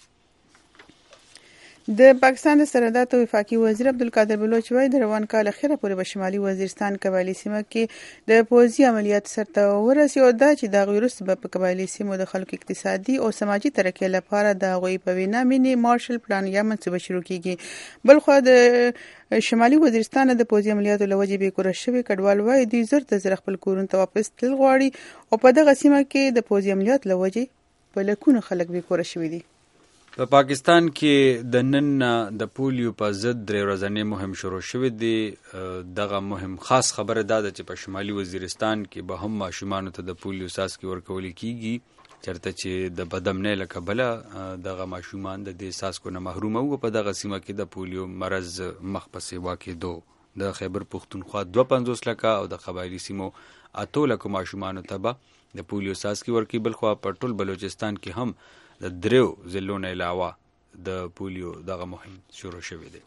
د پاکستان د سرحداتو وفاقي وزیر عبدالقادر بلوچ وایي د روان کال اخیره پورې په شمالي وزیرستان قبایلي سیمه کې د پوځي عملیات سرته ورسي او دا چې د هغوی وروسته به په قبایلي سیمو د خلکو اقتصادي او سماجي ترقۍ لپاره د هغوی په وینا مینی مارشل پلان یا منصوبه شروع کیږي. بلخوا د شمالي وزیرستان د پوځي عملیاتو له وجې بېکوره شوي کډوال وایي دوی زر د زر خپل کورونو ته واپس تلل غواړي او په دغه سیمه کې د پوځي عملیاتو له وجې په لکونو خلک بېکوره شوي دي. په پاکستان کې د نن د پولیو په ضد درې ورځنی مهم شروع شوی دی. دغه مهم خاص خبره دا ده چې په شمالي وزیرستان کې به هم ماشومانو ته د پولیو څاڅکي ورکول کیږي چرته چې د بدامنۍ له کبله دغه ماشومان د دې څاڅکو نه محروم وو. په دغه سیمه کې د پولیو مرض مخ پسې واقعېدو د خیبر پښتونخوا دوه پنځوس لکه او د قبایلي سیمو اتو لکو ماشومانو ته به د پولیو څاڅکي ورکوي. بلخوا په ټول بلوچستان کې هم د دریو ضلعو نه علاوه د پولیو دغه مهم شروع شوی دی.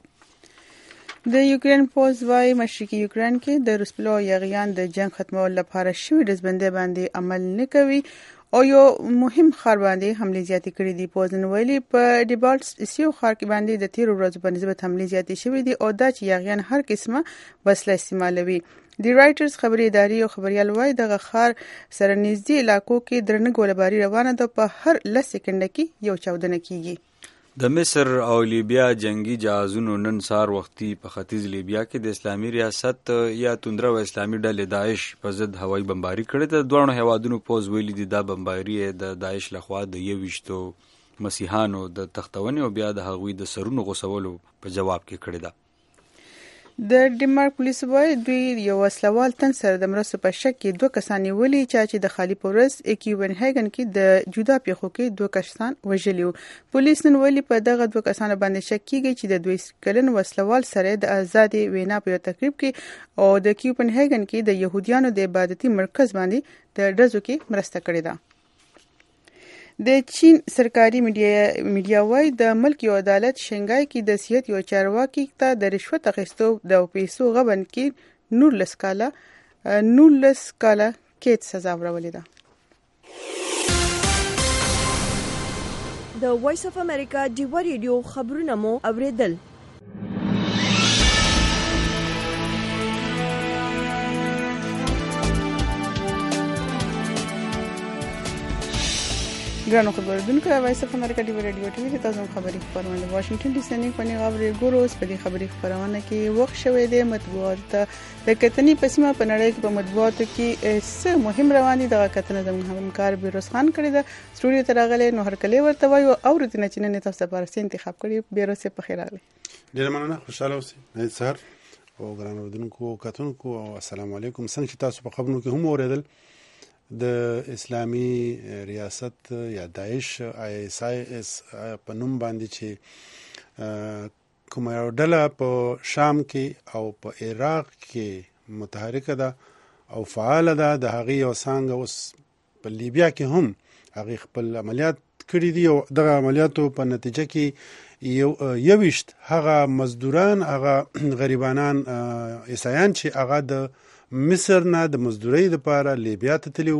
د یوکرین پوز وايي مشرقي یوکرین کې د روسپلو یغیان د جنگ ختمولو لپاره شوی ډزبندۍ باندې عمل نه کوي او یو مهم ښار باندې حملې زیاتې کړې دي. پوزن ویلي په ډیبالټس سیو ښار کې باندې د تیرو ورځو په نسبت حملې زیاتې شوې دي او دا چې یغیان هر قسمه وسله استعمالوي. د رایټرز خبري ادارې او خبريال وایي دغه ښار سره نږدې علاقو کې درنه ګولباري روانه ده په هر لس سکنډه کې یو چاودنه کیږي. د مصر او لیبیا جنگي جهازونو نن سهار وختي په ختیځ لیبیا کې د اسلامي ریاست یا توندره و اسلامي ډلې داعش په ضد هوایي بمباري کړې ده. دوه هیوادونو پوز ویلي دي دا بمباري د داعش لخوا د یویشتو مسیحانو د تختونې او بیا د هغوی د سرونو غوڅولو په جواب کې کړې ده. د ډنمارک پولیس وایي دوی یو وسلوال تن سره د مرستو په شک کې دوه کسان نیولي چې د خالي په ورځ کیوبنهاګن کې د جودا پیښو کې دوه کسان وژلي وو. پولیس نن ویلي په دغه دوه کسانو باندې شک کیږي چې د دوی کلن وسلوال سره د آزادي وینا په تقریب کې او د کیوبنهاګن کې د يهوديانو د عبادتي مرکز باندې د ډزو کې مرسته کړې ده. د چین سرکاري میډیا وایي د ملک یو عدالت شنګای کې د صحت یو چارواکي ته د رشوت اخیستو د پیسو غبن کې نورلس کاله نورلس کاله کې سزا ورولې ده. د وایس اف امریکا ډیوا ریډیو خبرونه مو اوریدل. ګرانو خبردونکو وایس اف امریکا ډیوا ریډیو ټي وی تاسو خبري خبرونه واشنگټن ډي سي نه پني غوړي ګورو په دې خبري خبرونه کې وخت شوې ده مطبوعات د کتنې پسمه په نړۍ کې په مطبوعاتو کې څه مهم روان دي د کتنې د همکار بیروز خان کړی دا سټوډیو ته راغلی نو هر کله ورته وایو او ورته چې نه تاسو لپاره څه انتخاب کړی بیروز په خیر راغلی. ډیر مننه خوشاله اوسئ. نه سهار او ګرانو خبردونکو کتونکو او السلام علیکم. څنګه چې تاسو په خبرونو کې هم اوریدل د اسلامی ریاست یا داعش آی ایس آی اس په نوم باندې چې کومه یو ډله په شام کې او په عراق کې متحرکه ده او فعاله ده د هغې یو څانګه اوس په لیبیا کې هم هغې خپل عملیات کړي دي او دغه عملیاتو په نتیجه کې یو یویشت هغه مزدوران هغه غریبانان عیسایان چې هغه د مصر نه د مزدورۍ لپاره لیبیا ته تللي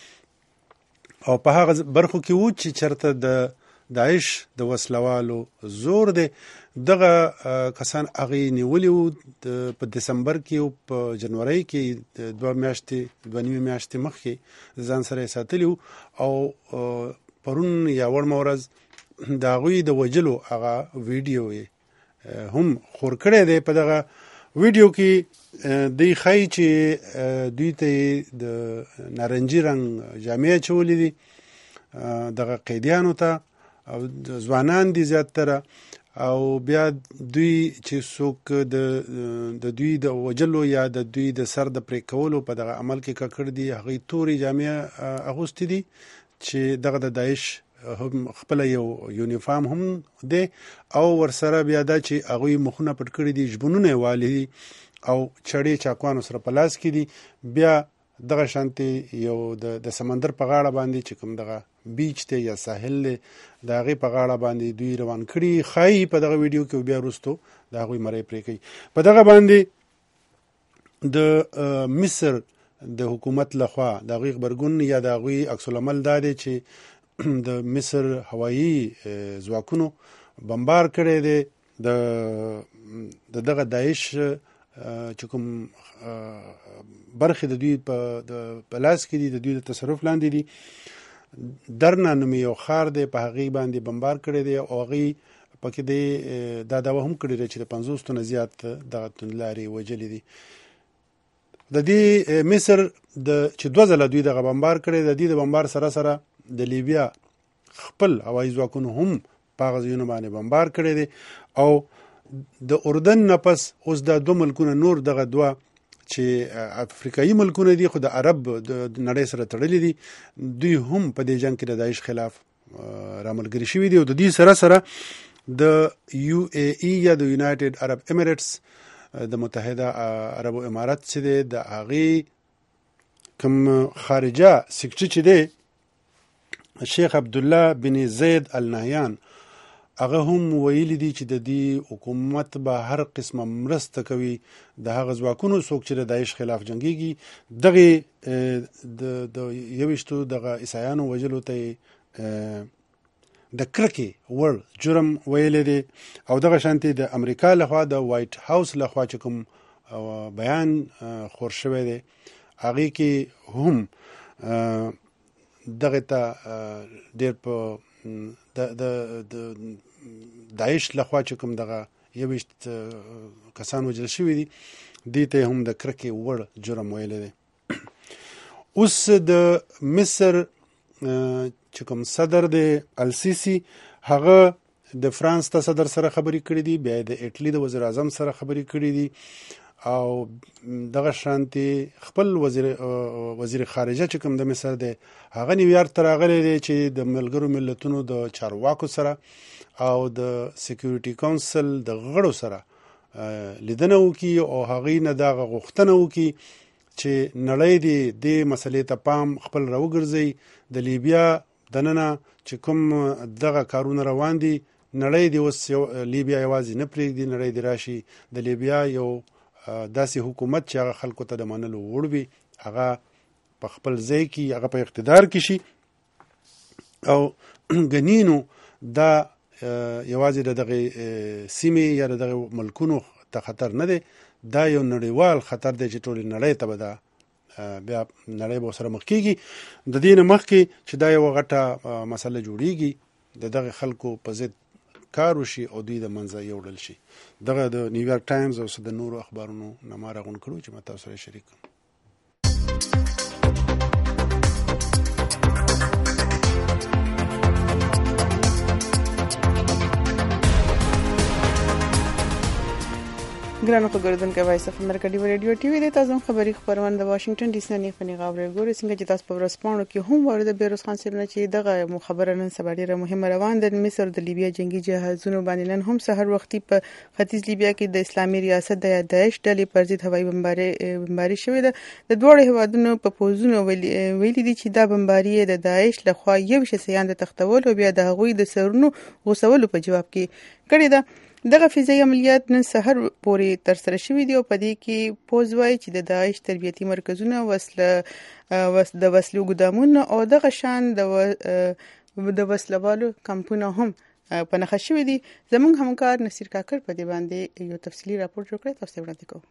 او په هغه برخو کې وو چې چېرته د داعش د وسلوالو زور دی. دغه کسان هغې نیولي وو په دسمبر کې او په جنورۍ کې دوه میاشتې دوه نیمې میاشتې مخکې ځان سره یې ساتلي وو او پرون یا وړمه ورځ د هغوی د وژلو هغه ویډیو یې هم خور کړی دی. په دغه ویډیو کې دوی ښایي چې دوی ته د نارنجي رنګ جامې اچولې دي دغه قیدیانو ته او ځوانان دي زیاتره او بیا دوی چې څوک د دوی د وژلو یا د دوی د سر د پرې کولو په دغه عمل کې ککړ دي هغوی تورې جامې اغوستې دي چې دغه د داعش هم خپل یو یونیفارم هم دی او ورسره بیا دا چې هغوی مخونه پټ کړي دي ژبنونه یې والي دي او چړې چاقوانو سره په لاس کې دي. بیا دغه شانتې یو د سمندر په غاړه باندې چې کوم دغه بیچ دی یا ساحل دی د هغې په غاړه باندې دوی روان کړي ښایي په دغه ویډیو کې بیا وروستو د هغوی مرۍ پرې کوي. په دغه باندې د مصر د حکومت لخوا د هغوی غبرګون یا د هغوی عکس العمل دا دی چې د مصر هوایي ځواکونو بمبار کړی دی د دغه داعش چې کوم برخې د دوی په لاس کې دي د دوی د تصرف لاندې دي. درنا نومې یو ښار دی په هغې باندې بمبار کړی دی او هغې پکې دی دا دعوه هم کړې ده چې د پنځوس تنه زیات دغه توندلارې وژلې دي. د دې مصر د چې دوه ځله دوی دغه بمبار کړی د دې د بمبار سره سره د لیبیا خپل هوایي ځواکونو هم په هغه ځایونو باندې بمبار کړی دی او د اردن نه پس اوس دا دوه ملکونه نور دغه دوه چې افریقایي ملکونه دي خو د عرب د نړۍ سره تړلي دي دوی هم په دې جنګ کې د داعش خلاف راملګري شوي دي او د دې سره سره د یو ای ای یا د یونایټډ عرب امریټس د متحده عربو امارات چې دی د هغې کوم خارجه سکرټري چې دی شیخ عبدالله بن زید النهیان هغه هم ویلي دي چې د دې حکومت به هر قسمه مرسته کوي د هغه ځواکونو څوک چې د داعش خلاف جنګیږي دغې د یویشتو دغه عیسایانو وژلو ته د کرکې وړ جرم ویلی دی او دغه شانتې د امریکا لخوا د وایټ هاوس لخوا چې کوم بیان خور شوی دی هغې کې هم دغه ته ډېر په د داعش لخوا چې کوم دغه یویشت کسان وژل شوي دي دې ته هم د کرکې وړ جرم ویلی دی. اوس د مصر چې کوم صدر دی السیسی هغه د فرانس ته صدر سره خبرې کړي دي بیا د ایټلي د وزیر اعظم سره خبرې کړي دي او دغه شانتي خپل وزیر وزیر خارجه چې کوم د مصر دی هغه نیویارک ته راغلی دی چې د ملګرو ملتونو د چارواکو سره او د سکیورټي کونسل د غړو سره لیدنه وکړي او هغې نه دغه غوښتنه وکړي چې نړۍ دې دې مسلې ته پام خپل راوګرځوي د لیبیا دننه چې کوم دغه کارونه روان دي نړۍ دې اوس لیبیا یوازې نه پرېږدي نړۍ دې راشي د لیبیا یو داسې حکومت چې هغه خلکو ته د منلو وړ وي هغه په خپل ځای کې هغه په اقتدار کې شي او ګنینو دا یوازې د دغه سیمې یا دغه ملکونو ته خطر نه دی، دا یو نړیوال خطر دی چې ټول نړۍ ته به دا بیا نړۍ به سره مخ کیږي. د دې نه مخکې چې دا یو غټه مسله جوړیږي د دغه خلکو په ضد کار وشي او دوی د منځه یوړل شي. دغه د نیویارک ټایمز او د نورو اخبارونو نه ما راغون کړو چې ما تاسو سره شریک کړم. ګرانو خبردونکو وایس اف امریکا دی ریډیو ټي وی د تازه خبري خبرونه د واشنگټن ډي سي نه فني غاوري ګوري څنګه چې تاسو په ورسپانو کې هم ورته بیروز خان سره چې دغه خبره نن سبا ډیره مهمه روان ده. مصر د لیبیا جنگي جهازونو باندې نن هم سحر وختي په ختیځ لیبیا کې د اسلامي ریاست د داعش ډلې پر ضد هوایي بمباري بمباري شوې ده. د دوه هیوادونو په پوزونو ویلي دي چې دا بمباري د داعش لخوا یو شسیان د تختول او بیا د هغوی د سرونو غوسولو په جواب کې کړی ده. دغه فضايي عملیات نن سحر پورې تر سره شوې دي او په دې کې پوز وایي چې د داعش تربیتي مرکزونه وسله وس د وسلو ګدامونه او دغه شان د د وسلوالو کمپونه هم په نښه شوې دي. زموږ همکار نصیر کاکر په دې باندې یو تفصیلي راپور جوړ کړی، تاسو وړاندې کوو.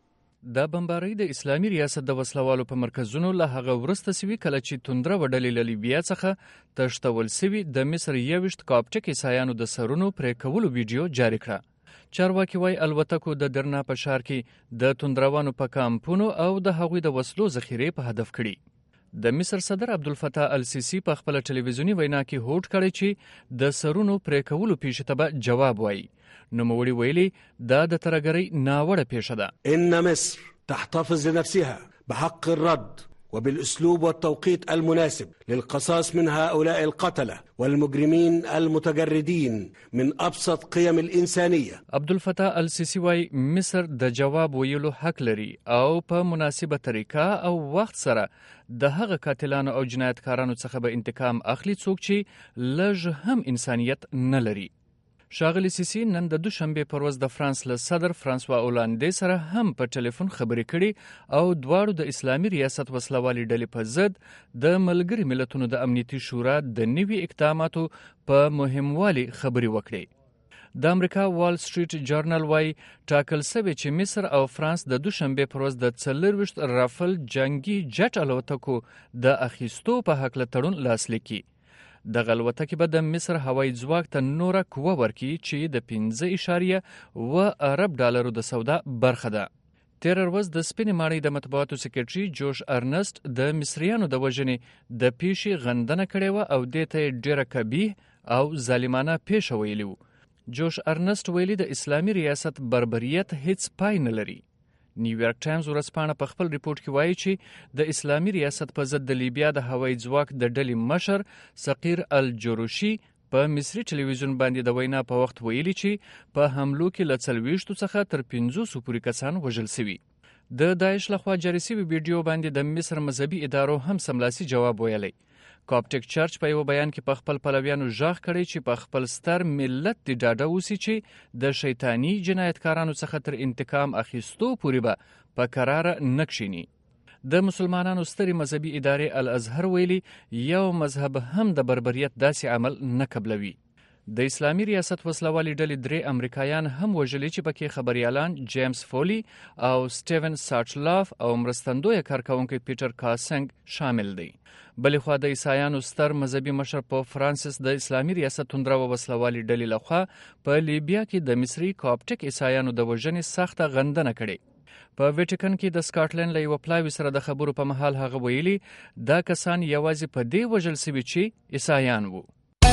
دا بمباري د اسلامي ریاست د وسلوالو په مرکزونو له هغه وروسته سوي کله چې توندره وډلې له لیبیا څخه تښتول سوي د مصر یوشت کاپټک عیسایانو د سرونو پرې کولو ویډیو جاری کړه. چارواکي وایي الوتکو د درنا په ښار کې د توندروانو په کامپونو او د هغوی د وسلو ذخیرې په هدف کړي. د مصر صدر عبدالفتاح السیسی په خپل ټلویزیونی وینا کې هوډ کړی چې د سرونو پرې کولو پیښې ته به جواب وایي. نوموړي ویلي دا د ترهګرۍ ناوړه پیښه ده. إن مصر تحتفظ لنفسها بحق الرد وبالأسلوب والتوقيت المناسب للقصاص من هؤلاء القتلة والمجرمين المتجردين من أبسط قيم الإنسانية. عبدالفتاح السیسی وايي مصر د جواب ویلو حق لري او په مناسبه طریقه او وخت سره د هغه قاتلانو او جنایتکارانو څخه به انتقام اخلي څوک چې لږ هم انسانیت نه لري. ښاغلي سیسی نن د دوشنبې پر ورځ د فرانس له صدر فرانسوا اولاندې سره هم په ټلیفون خبرې کړي او دواړو د اسلامي ریاست وسلوالي ډلې په ضد د ملګري ملتونو د امنیتي شورا د نوي اقداماتو په مهموالي خبرې وکړي. د امریکا وال سټریټ جورنال وايي ټاکل سوی چې مصر او فرانس د دوشنبې پر ورځ د څلرویشت رافل جنگي جټ الوتکو د اخیستو په هکله تړون لاسلیک کړي. دغه الوتکې به د مصر هوایي ځواک ته نوره قوه ورکړي چې د پنځه اعشاریه اوه ارب ډالرو د سودا برخه ده. تېره ورځ د سپینې ماڼۍ د مطبوعاتو سکرټري جوش ارنسټ د مصریانو د وژنې د پیښې غندنه کړې وه او دې ته یې ډېره قبیح او ظالمانه پیښه ویلي وو. جوش ارنسټ ویلي د اسلامي ریاست بربریت هیڅ پای نه لري. نیویارک ټایمز ورځپاڼه په خپل ریپورت کې وایي چې د اسلامي ریاست په ضد د لیبیا د هوایي ځواک د ډلې مشر سقیر الجروشي په مصري ټلویزیون باندې د وینا په وخت ویلي چې په حملو کې له څلوېښتو څخه تر پنځوسو پورې کسان وژل سوي. د داعش لخوا جاري سوي ویډیو باندې د مصر مذهبي ادارو هم سملاسي جواب ویلی. کاپټک چرچ په یو بیان کې په خپل پلویانو ژغ کړی چې په خپل ستر ملت د ډاډه اوسي چې د شیطانی جنایتکارانو څخه تر انتقام اخیستو پورې به په قراره نه کښیني. د مسلمانانو سترې مذهبي ادارې الازهر ویلي یو مذهب هم د بربریت داسې عمل نه قبلوي. د اسلامي ریاست وسلوالي ډلې درې امریکایان هم وژلي چې پکې خبریالان جیمز فولی او سټیون ساچلاف او مرستندویه کارکوونکی پیټر کاسنګ شامل دي. بلې خوا د عیسایانو ستر مذهبي مشر په فرانسس د اسلامي ریاست توندره وسلوالي ډلې لخوا په لیبیا کې د مصري کاپټک عیسایانو د وژنې سخته غندنه کړې. په ویټیکن کې د سکاټلند له یوه پلاوي سره د خبرو په مهال هغه ویلي دا کسان یوازې په دې وژل سوي چې عیسایان وو.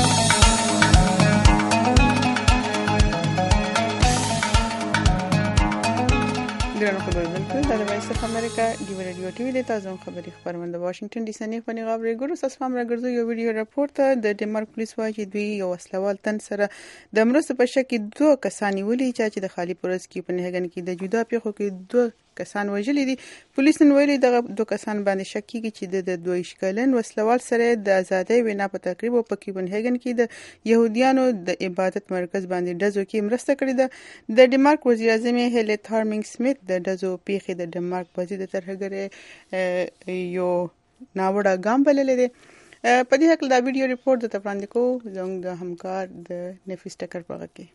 ګرانو خبردونکو دا د وایس اف امریکا دی ریډیو ټي وی د تازه خبري خبرونه د واشنگټن ډي سي نه فني غاوري ګورو ساس فهم راګرځو یو ویډیو راپورټ د ډنمارک پولیس وايي چې دوی یو وسلوال تن سره د مرستې په شک کې دوه کسان ولې چې د خالی پرز کې په نهګن کې د جدا پیښو کې دوه کسان وژلي دي. پولیس نن ویلي دغه دوه کسان باندې شک کیږي چې د دوه شکلن وسلوال سره د آزادۍ وینا په تقریبا په کوپنهاګن کې د يهوديانو د عبادت مرکز باندې دزو کې مرسته کړې ده. د ډنمارک وزیر اعظم هیل تارمینګ سمیت د دزو پیښې د ډنمارک په ضد ترهګرۍ یو ناوړه ګام بللی دی. په دې حق دا ویډیو ریپورت د تپراند کو زموږ د همکار د نفیس ټکر په کې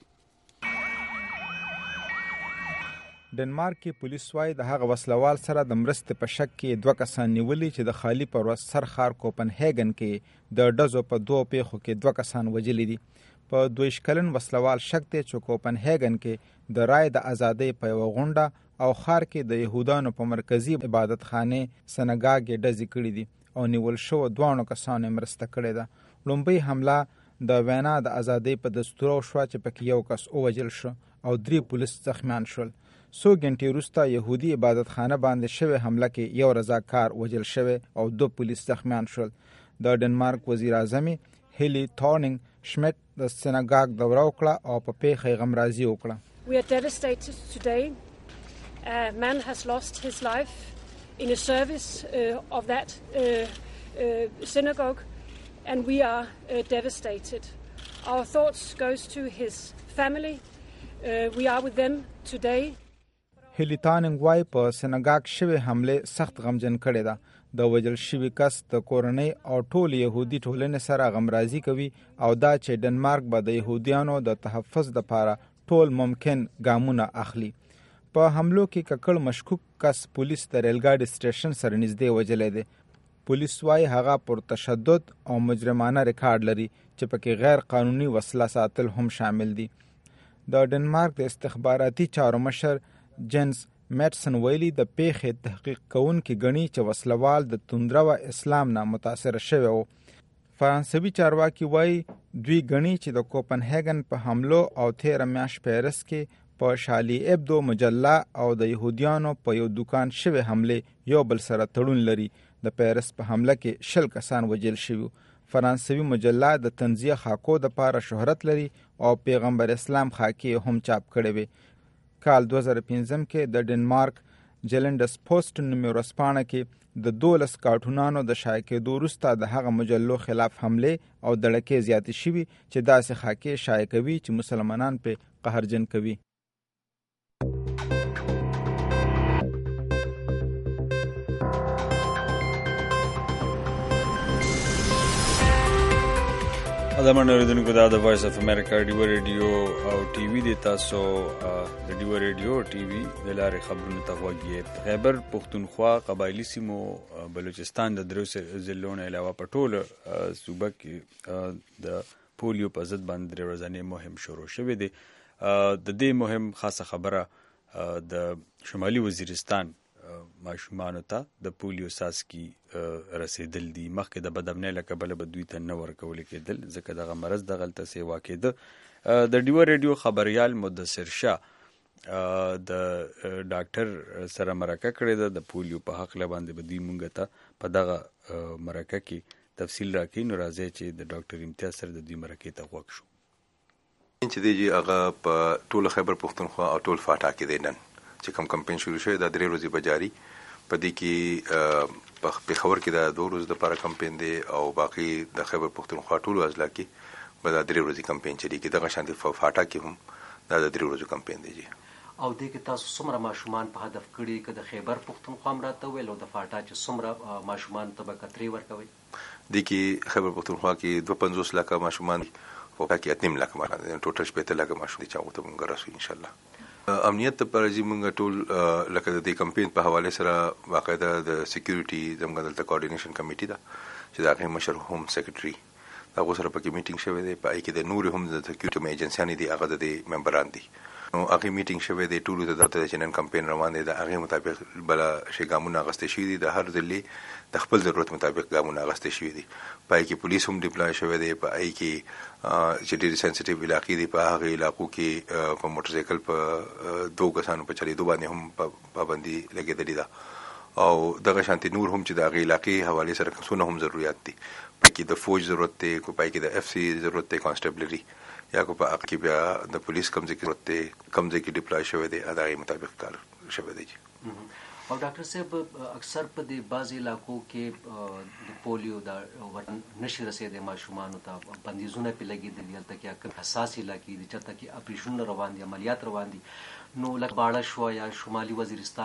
ډنمارک کې پولیس وايي د هغه وسلوال سره د مرستې په شک کې دوه کسان نیولي چې د خالی پر ورځ سرخار کوپنهیګن کې د ډزو په دوه پیښو کې دوه کسان وژلي دي. په دویش کلن وسلوال شک دی چې کوپنهیګن کې د رای د ازادۍ په یوه غونډه او ښار کې د یهودانو په مرکزي عبادتخانې سنګاګې ډزې کړي دي او نیول شو دوانو کسانو مرسته کړې ده. لومبۍ حمله د وینا د ازادۍ په دستور شو چې پکې یو کس ووژل شو او درې پولیس زخمیان شول. سو ګنټې وروسته یهودي عبادتخانه باندې شوې حمله کې یو رضاکار وژل شوی او دو پولیس زخمیان شول. د ډنمارک وزیر اعظم هیلی تورنینګ شمیت د سنګاګ دوره وکړه او په پیښې غمرازي وکړه. We are devastated today. A man has lost his life in a service uh, of that uh, uh, synagogue and we are uh, devastated. Our thoughts goes to his family. Uh, we are with them today. هلیتاننګ وای په سنګاګ شوی حمله سخت غمجن کړی ده. د وژل شوی کس د کورنۍ او ټول يهودي ټولنې سره غمرازي کوي او دا چې ډنمارک به د يهوديانو د تحفظ لپاره ټول ممکن ګامونه اخلي. په حملو کې ککړ مشکوک کس پولیس د ریلګاډي سټیشن سره نږدې وژلی دی. پولیس وای هغه پر تشدد او مجرمانه ریکارډ لري چې پکې غیر قانوني وسله ساتل هم شامل دي. د ډنمارک د استخباراتي چارو مشر جنس میټسن ویلي د پیښې تحقیق کوونکي ګڼي چې وسلوال د توندرو اسلام نه متاثر شوی و. فرانسوي چارواکي وایي دوی ګڼي چې د کوپنهیګن په حملو او تیره میاشت پیرس کې په شالي ابدو مجله او د يهوديانو په یو دکان شوی حمله یو بل سره تړون لري. د پیرس په حمله کې شل کسان وژل شوي. فرانسوي مجله د تنزیه خاکو د پاره شهرت لري او پیغمبر اسلام خاکي هم چاپ کړي وي. کال دوه زره پنځم کې د ډنمارک جلندس پوسټ نومي ورځپاڼه کې د دولس کارټونانو د شایع کېدو وروسته د هغه مجلو خلاف حمله او دړکې زیاتې شوي چې داسې خاکې شایع کوي چې مسلمانان په قهرجن کوي. ادمن اوریدونکو دا د وایس اف امریکا ډیو ریډیو او ټي وي د تاسو د ډیو ریډیو ټي وي د لارې خبرونه تغوږی. خیبر پختونخوا قبایلی سیمو بلوچستان د درو ضلعونو علاوه په ټول صوبه کې د پولیو په ضد باندې ورځنی مهم شروع شوی دی. د دې مهم خاصه خبره د شمالي وزیرستان ماشومانو ته د پولیو ساسکی رسیدل دي. مخکې د بدامنۍ له کبله به دوی ته نه ورکول کېدل ځکه دغه مرض دغلته سیوا کېده. د ډیو ریډیو خبریال مدثر شاه د ډاکټر سره مرکه کړې ده د پولیو په حق باندې به دوی مونږ ته په دغه مرکه کې تفصیل راکړي. نو راځي چې د ډاکټر امتیاز سره د دوی مرکې ته غوږ شو. چې دی هغه په ټول خیبر پختونخوا او ټول فاټا کې دی نن چې کوم کمپاین شروع شوی دا درې ورځې به جاري. په دې کې په پېښور کې دا دوه ورځې لپاره کمپاین دی او باقي د خیبر پختونخوا ټولو اضلاع کې به دا درې ورځې کمپاین چلیږي. دغه شانتي فاټا کې هم دا د درې ورځې کمپاین دی. او دې کې تاسو څومره ماشومان په هدف کړي که د خیبر پختونخوا راته ویل او د فاټا چې څومره ماشومان ته به کترې ورکوي؟ دې کې خیبر پختونخوا کې دوه پنځوس لکه ماشومان او کې اتنیم لکه ماشومان ټوټل شپږ لکه ماشومان دي چې هغه ته مونږ راسو ان شاء الله. امنیت ته پرځي مونږ ټول لکه د دې کمپاین په حواله سره باقاعده د سکیورټي زموږ دلته کوارډینیشن کمیټي ده چې دا غي مشر هوم سیکریټري دا غو سره پکې میټینګ شوه دی. په اې کې د نور هم د سکیورټي ایجنسیانې دي هغه د ممبران دي. نو هغه میټینګ شوه دی ټول د دلته چې نن کمپاین روان دی د هغه مطابق بل شي ګامونه غستې شي دي. د هر ځلې د خپل ضرورت مطابق ګامونه غستې شي دي. په اې کې پولیس هم ډیپلای شوه دی. په اې کې چې ډېر سنسټیو علاقې دي په هغه علاقو کې په موټر سایکل په دوه کسانو په چلیدو باندې هم پابندي لګېدلې ده او دغه شانتي نور هم چې د هغه علاقې حواله سره څونه هم ضرورت دي. په کې د فوج ضرورت دی کو په کې د اف سی ضرورت دی کانسټیبلری یا کو په هغه کې بیا د پولیس کم ځای کې ضرورت دی کم ځای کې ډیپلای شوی دی اداي مطابق کار شوی دی. او ډاکټر صاحب اکثر په دې بعض علاقو کې د پولیو د نشي رسېدې ماشومانو ته بندیزونه پې لګېدلي هلته کې کوم حساس علاقې دي چېرته کې اپریشنونه روان دي عملیات روان دي. نو لکه باړه شوه یا شمالي وزیرستان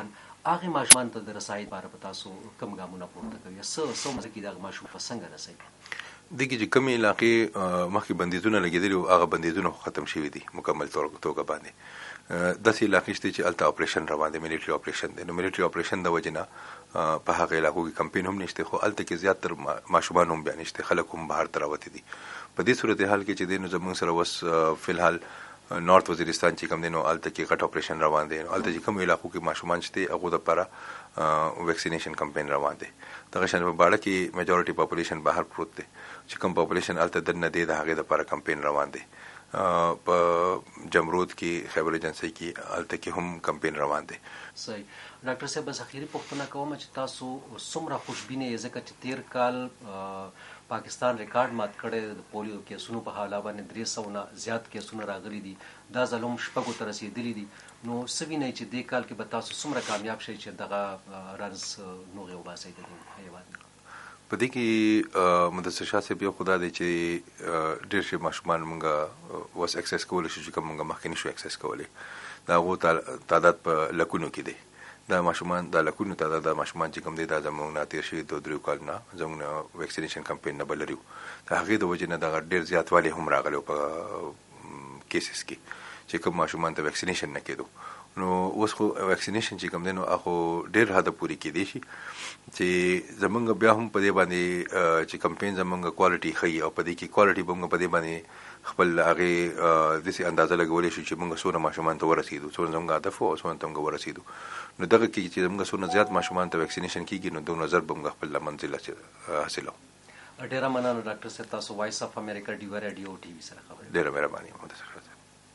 هغه ماشومان ته د رسایت لپاره په تاسو کوم ګامونه پورته کوي څه څه مزه کې د ماشوم په څنګه رسایي دغه چې کومې علاقې مخکې بندیزونه لګېدلي او هغه بندیزونه ختم شوي دي مکمل توګه باندې داسې علاقې شته چې الته اپریشن روان دي ملټري اپریشن دی نو ملټري اپریشن د وجه نه په هغه علاقو کې کمپین هم نشته خو الته کې زیاتره ماشومان هم بیا نشته خلک هم بهر ته راوتي دي په دې صورتحال کې چې دی نو زموږ سره اوس فلحال نارت وزیرستان چې کوم دی نو الته کې غټ اپریشن روان دی الته چې کوم علاقو کې ماشومان شته هغه لپاره ویکسینیشن کمپین روان دی دغه شان په باړه کې میجورټي پاپولیشن بهر پروت دی چې کوم پاپولیشن الته د نه دی د هغه لپاره کمپین روان دی په جمرود کې خیبر ایجنسی کې الته کې هم کمپین روان دی صحیح ډاکټر صاحب بس اخیری پوښتنه کوم چې تاسو څومره خوشبینه یې ځکه چې تیر کال پاکستان ریکارډ مات کړی د پولیو کیسونو په حواله باندې درې سوه نه زیات کیسونه راغلي دي دا ځل هم شپږو ته رسېدلي دي نو څه وینئ چې دې کال کې به تاسو څومره کامیاب شئ چې دغه رنز نوغې وباسئ د دې هیواد په دې کې مدثر شاه صاحب یو خدا دی چې ډېر شي ماشومان مونږه وس اکسس کولی شو چې کوم مونږه مخکې نشو اکسس کولی د هغو تعداد په لکونو کې دی دا ماشومان دا لکونو تعداد د ماشومان چې کوم دی دا زموږ نه تېر شوي دوه دریو کال نه زموږ نه ویکسینیشن کمپین نه به لري د هغې د وجې نه دغه ډېر زیاتوالی هم راغلی په کیسز کې چې کوم ماشومان ته ویکسینیشن نه کېدو نو اوس خو ویکسینیشن چې کوم دی نو هغه ډېر حده پورې کېدی شي چې زمونږ بیا هم په دې باندې چې کمپین زمونږ کوالټي ښیي او په دې کې کوالټي به موږ په دې باندې خپل هغې داسې اندازه لګولی شو چې موږ څومره ماشومان ته ورسېدو څومره زموږ هدف و او څومره ته موږ ورسېدو نو دغه کې چې زموږ څومره زیات ماشومان ته ویکسینیشن کېږي نو دومره زر به موږ خپل منزل حاصلو ډېره مننه ډاکټر صاحب تاسو وایس اف امریکا ډیوا راډیو ټي وي سره خبرې ډېره مهرباني مدثر صاحب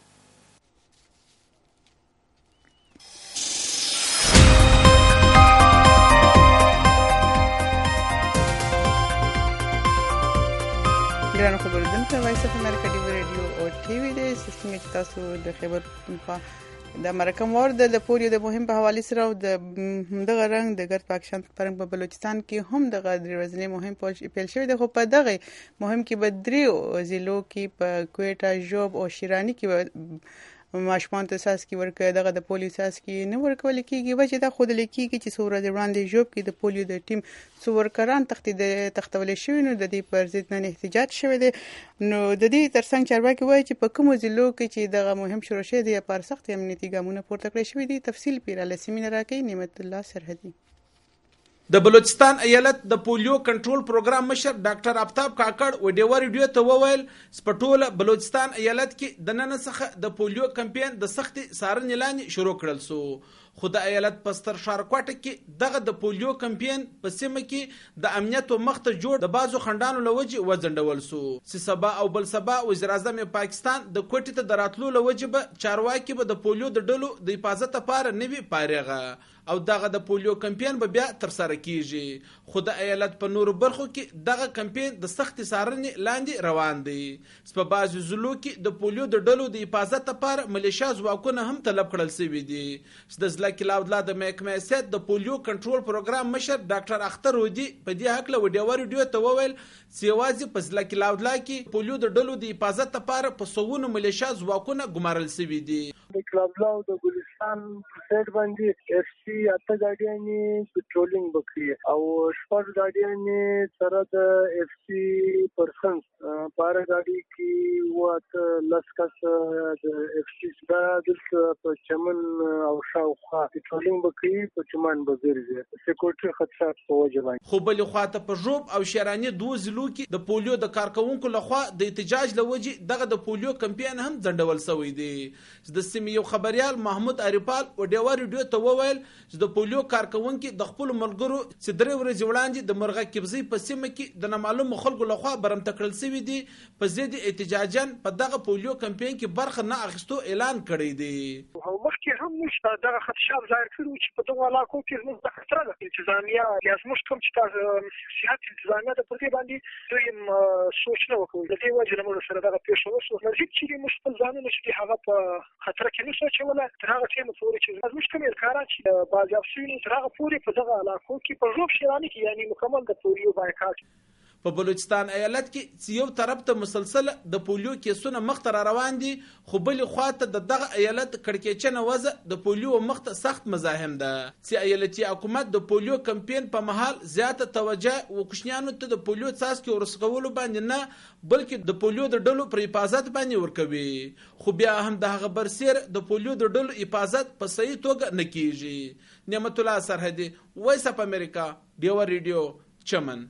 ګرانو خبرېدونکو وایس اف امریکا ډیوا راډیو او ټي وي دی سیستم چې تاسو د خیبر پښتونخوا د مرکه وارد د پولیو د مهم په حواله سره او د دغه رنګ د ګرد پاکستان پرنګ په بلوچستان کې هم د غیر ورځنی مهم پیل شوی د خو په دغه مهم کې به درې ضلعو کې په کوټا جوب او شیرانی کې ماشومان ته ساس کې ورکړه دغه د پولیو ساس کې نه ورکول کېږي وجه دا خود لیکيږي چې څو ورځې وړاندې جوب کې د پولیو د ټیم څو ورکران تختې تختول شوی نو د دې پر ضد نن احتجاج شوی دی نو د دې ترڅنګ چارواکي وایي چې په کوم ضلعو کې چې دغه مهم شروع شوی دی پر سخت امنیتي ګامونه پورته کړی شوی دي تفصیل پیراله سیمینار راکې نعمت الله سرحدي د بلوچستان ایالت د پولیو کنټرول پروګرام مشر ډاکټر آفتاب کاکړ و ډیوا ریډیو ته وویل سپټول بلوچستان ایالت کې د نن څخه د پولیو کمپاین د سختي سارنې لاندې شروع کړل سو خو د ایالت پستر شارکواټه کې دغه د پولیو کمپاین په سیمه کې د امنیت او مخته جوړ د بازو خندانو لوجه وځندول سو چې سبا او بل سبا وزیر اعظم پاکستان د کوټې ته دراتلو لوجه به چارواکي به د پولیو د ډلو د حفاظت لپاره نوي پارېغه او دغه د پولیو کمپاین به بیا تر سره کیږي خو د ایالت په نورو برخو کې دغه کمپاین د سختي سارنې لاندې روان دی په بعضو ضلعو کې د پولیو د ډلو د حفاظت لپاره ملیشیا ځواکونه هم طلب کړل شوي دي د ځلا کلاودلا د محکمې سیاست د پولیو کنټرول پروګرام مشر ډاکټر اختر ودی په دې حق له وډیو ریډیو ته وویل چې یوازې په ځلا کلاودلا کې پولیو د ډلو د حفاظت لپاره په سوونو ملیشیا ځواکونه ګمارل شوي دي د کلاودلا او د ګلستان په سیټ باندې اف سی اته ګاډیانې پټرولینګ وکړي او شپږ ګاډیانې سره د اف سی پرسنټ پاره ګاډي کې وته لس کس د اف سی دا د په چمن او شاوخوا پټرولینګ وکړي په چمن بغیر سکیورټي خدشات په وجه باندې خو بل خواته په جوب او شیرانی دوه ضلعو کې د پولیو د کارکونکو لخوا د احتجاج لوجه دغه د پولیو کمپاین هم ځندول شوی دی د سیمې یو خبريال محمود عریپال او ډیوا ریډیو ته وویل چې د پولیو کارکونکو د خپل ملګرو چې درې ورځې وړاندې د مرغه کبزي په سیمه کې د نامعلوم خلکو لخوا برم تکړل شوی دی په ضد احتجاجن په دغه پولیو کمپاین کې برخه نه اخیستو اعلان کړی دی او مخکې هم مشته دغه خدشات ظاهر کړو چې په دغه علاقو کې زموږ د خطر د انتظامیه یا زموږ کوم چې تاسو سیاست انتظامیه د پردي باندې دوی سوچ نه وکړو د دې وجه موږ سره دغه پیښه وشو نزدیک چې موږ خپل ځانونه چې هغه په خطر کې نه سوچوله تر هغه ټیم پورې چې موږ کوم کاران چې بعض افسرین تر هغه پورې په دغه علاقو کې په روب شیرانی کې یعنی مکمل د پولیو بایکاټ په بلوچستان ایالت کې یو طرف ته مسلسل د پولیو کیسونه مخ ته روان دي، خو بلې خواته د دغه ایالت کړکېچنه وضع د پولیو مخ ته سخت مزاحم ده چې ایالتي حکومت د پولیو کمپین په مهال زیاته توجه وکښنیانو ته د پولیو څاڅکي ورسکولو باندې نه، بلکې د پولیو د ډلو پر حفاظت باندې ورکوي. خو بیا هم د هغه برسیر د پولیو د ډلو حفاظت په صحیح توګه نه کیږي. نعمت الله سرحدي، وایس اف امریکا، ډیوا ریډیو، چمن.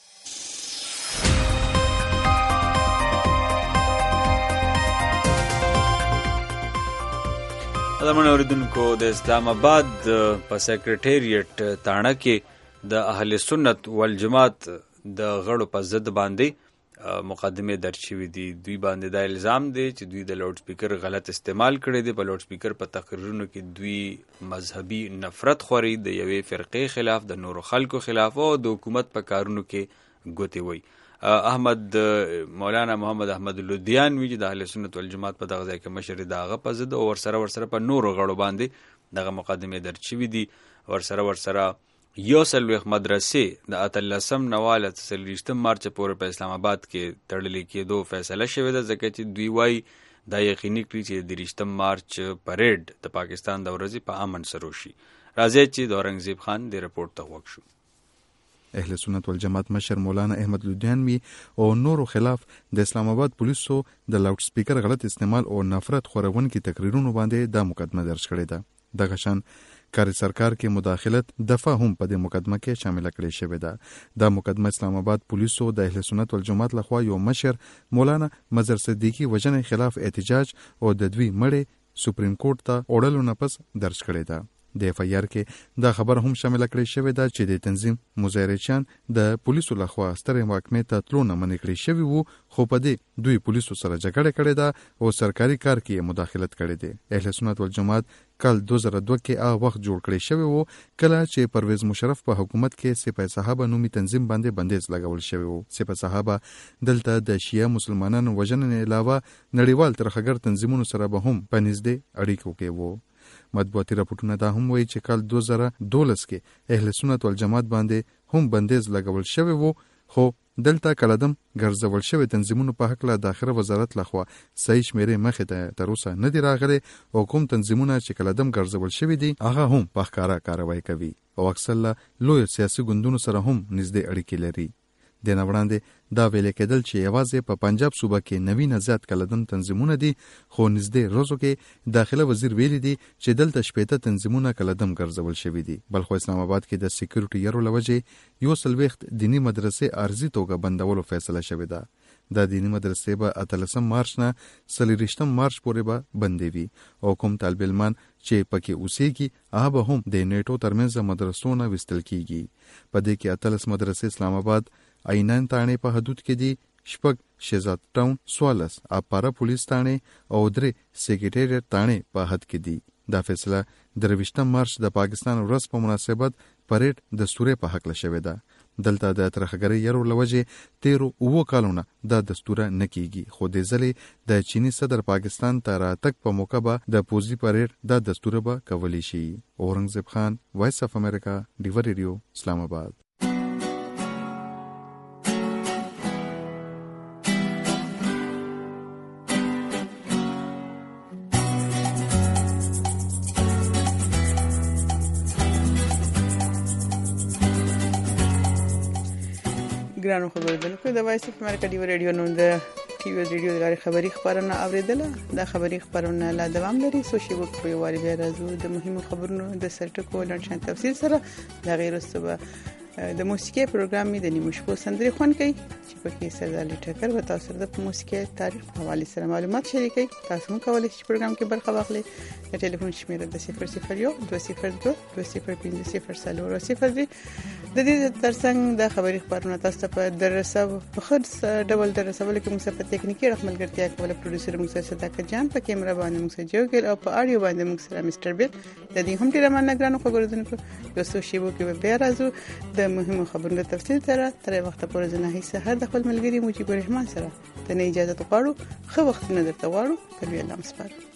ادمن اوریدونکو، د اسلام آباد په سیکریټریټ تاڼه کې د اهل سنت والجماعت د غړو په ضد باندې مقدمه درج شوې دي. دوی باندې دا الزام دی چې دوی د لاؤډ سپیکر غلط استعمال کړی دی. په لاؤډ سپیکر په تقریرونو کې دوی مذهبي نفرت خوري، د یوې فرقې خلاف، د نورو خلکو خلاف، او د حکومت په کارونو کې ګوتې وي. احمد مولانا محمد احمد لودیان وی چې د اهل سنت والجماعت په دغه ځای کې مشر دغه په ضد او ورسره ورسره په نورو غړو باندې دغه مقدمه درج شوې دي. ورسره ورسره یو څلوېښت مدرسې د اتلسم نواله څلوېښتم مارچ پورې په اسلام آباد کې تړلې کېدو فیصله شوې ده، ځکه چې دوی وایي دا یقیني کړي چې دېرشتم مارچ پریډ د پاکستان د ورځې په امن سره وشي. راځئ چې د اورنګزیب خان د رپورټ ته غوږ شو. اهل سنت والجماعت مشر مولانا احمد لودیان وی او نورو خلاف د اسلام آباد پولیسو د لاؤډ سپیکر غلط استعمال او نفرت خورونکي تقریرونو باندې دا مقدمه درج کړې ده. دغه شان کاری سرکار کې مداخلت دفعه هم په دې مقدمه کې شامل کړې شوې ده. دا مقدمه اسلام آباد پولیسو د اهل سنت والجماعت لخوا یو مشر مولانا مظهر صدیقی وجنې خلاف احتجاج او د دوی مړې سپریم کورټ ته وړلو نه پس درج کړې ده. د اف آی آر کې دا خبر هم شامل کړی شوی ده چې د تنظیم مظاهرچیان د پولیسو لخوا سترې محکمې ته تلو نه منع کړی شوی وو، خو په دې دوی پولیسو سره جګړه کړې ده او سرکاري کار کې مداخلت کړې ده. اهل سنت والجماعت کال دو زره دوه کې هغه وخت جوړ کړی شوی وو کله چې پرویز مشرف په حکومت کې سپاه صحابه نومي تنظیم باندې بندیز لګول شوی وو. سپاه صحابه دلته د شیعه مسلمانانو وژنې علاوه نړیوال ترخګر تنظیمونو سره به هم په نږدې اړیکو کې وو. مطبوعاتي راپورټونه دا هم وایي چې کال دو زره دولس کې اهل سنت والجماعت باندې هم بندیز لګول شوی وو، خو دلته کلدم ګرځول شوی تنظیمونو په حق له داخله وزارت لخوا صحیح شمیرې مخې ته تر اوسه نه دي راغلي، او کوم تنظیمونه چې کلدم ګرځول شوی دي هغه هم په ښکاره کاروایی کوي او اکثر له لوی سیاسي ګوندونو سره هم نږدې اړیکې لري. د نه وړاندې دا ویل کېدل چې یوازې په پنجاب صوبه کې نوي نه زیات کلدم تنظیمونه دي، خو نږدې روزو کې داخله وزیر ویلي دي چې دلته شپېته تنظیمونه کلدم ګرځول شوي دي. بلخو اسلام آباد کې د سکیورټي یرو له وجې یو څلوېښت دیني مدرسې عارضي توګه بندولو فیصله شوې ده. دا دیني مدرسې به اتلسم مارچ نه څلېرویشتم مارچ پورې به بندې وي او کوم طالب علمان چې پکې اوسېږي هغه به هم د نیټو ترمنځ مدرسو نه ویستل کیږي. په دې کې اتلس مدرسې اسلام آباد عینان تاڼې په حدود کې دي، شپږ شهزاد ټاون، څوارلس اپاره پولیس تاڼې او درې سیکریټریټ تاڼې په حد کې دي. دا فیصله درویشتم مارچ د پاکستان ورځ په مناسبت پریډ دستورې په حق لشوې ده. دلته د ترخګرۍ یرو له وجې تیرو اوو کالونه دا دستوره نه کیږي، خو دې ځلې د چیني صدر پاکستان ته راتګ په موقع به د پوځي پریډ دا دستوره به کولی شي. اورنګزیب خان، وایس اف امریکا، ډیوا ریډیو، اسلام آباد. ګرانو خبرېدونکو، د وایس اف امریکا ډیوا ریډیو نوم د ټي وي ریډیو د خبري خبرونه اوریدله. دا خبري خبرونه لا دوام لري، سو شی وک په واری بیا راځو د مهمو خبرونو د سرټکو لنډشان تفصیل سره. د غیر صبح د موسیقي پروګرام می د نیمو شپو سندري خون کوي چې پکې سردار ټکر و تاسو د موسیقي تاریخ په حواله سره معلومات شریکي. تاسو هم کولای شئ پروګرام کې برخه واخلئ. د ټلیفون شمیره د صفر صفر یو دوه صفر دوه دوه صفر پنځه صفر څلور صفر دی. د دې ترڅنګ د خبري خبرونه تاسو په درسه په خد ډبل درسه ولکه موږ په ټکنیکی رقم ملګرتیا کوله. پروډوسر موږ سره صداقت جان، په کیمرا باندې موږ سره جوګل او په اډیو باندې موږ سره مستر بیل. د دې هم ډیره مننه ګرانو خبرونه یو څو شی وو کې بیا راځو د مهمو خبرونو تفصیل سره. تر وخت پورې زه نه هیڅ هر د خپل ملګری مجيب الرحمن سره ته نه اجازه غواړو. خو وخت نه درته غواړو. پر ویلام سپارو.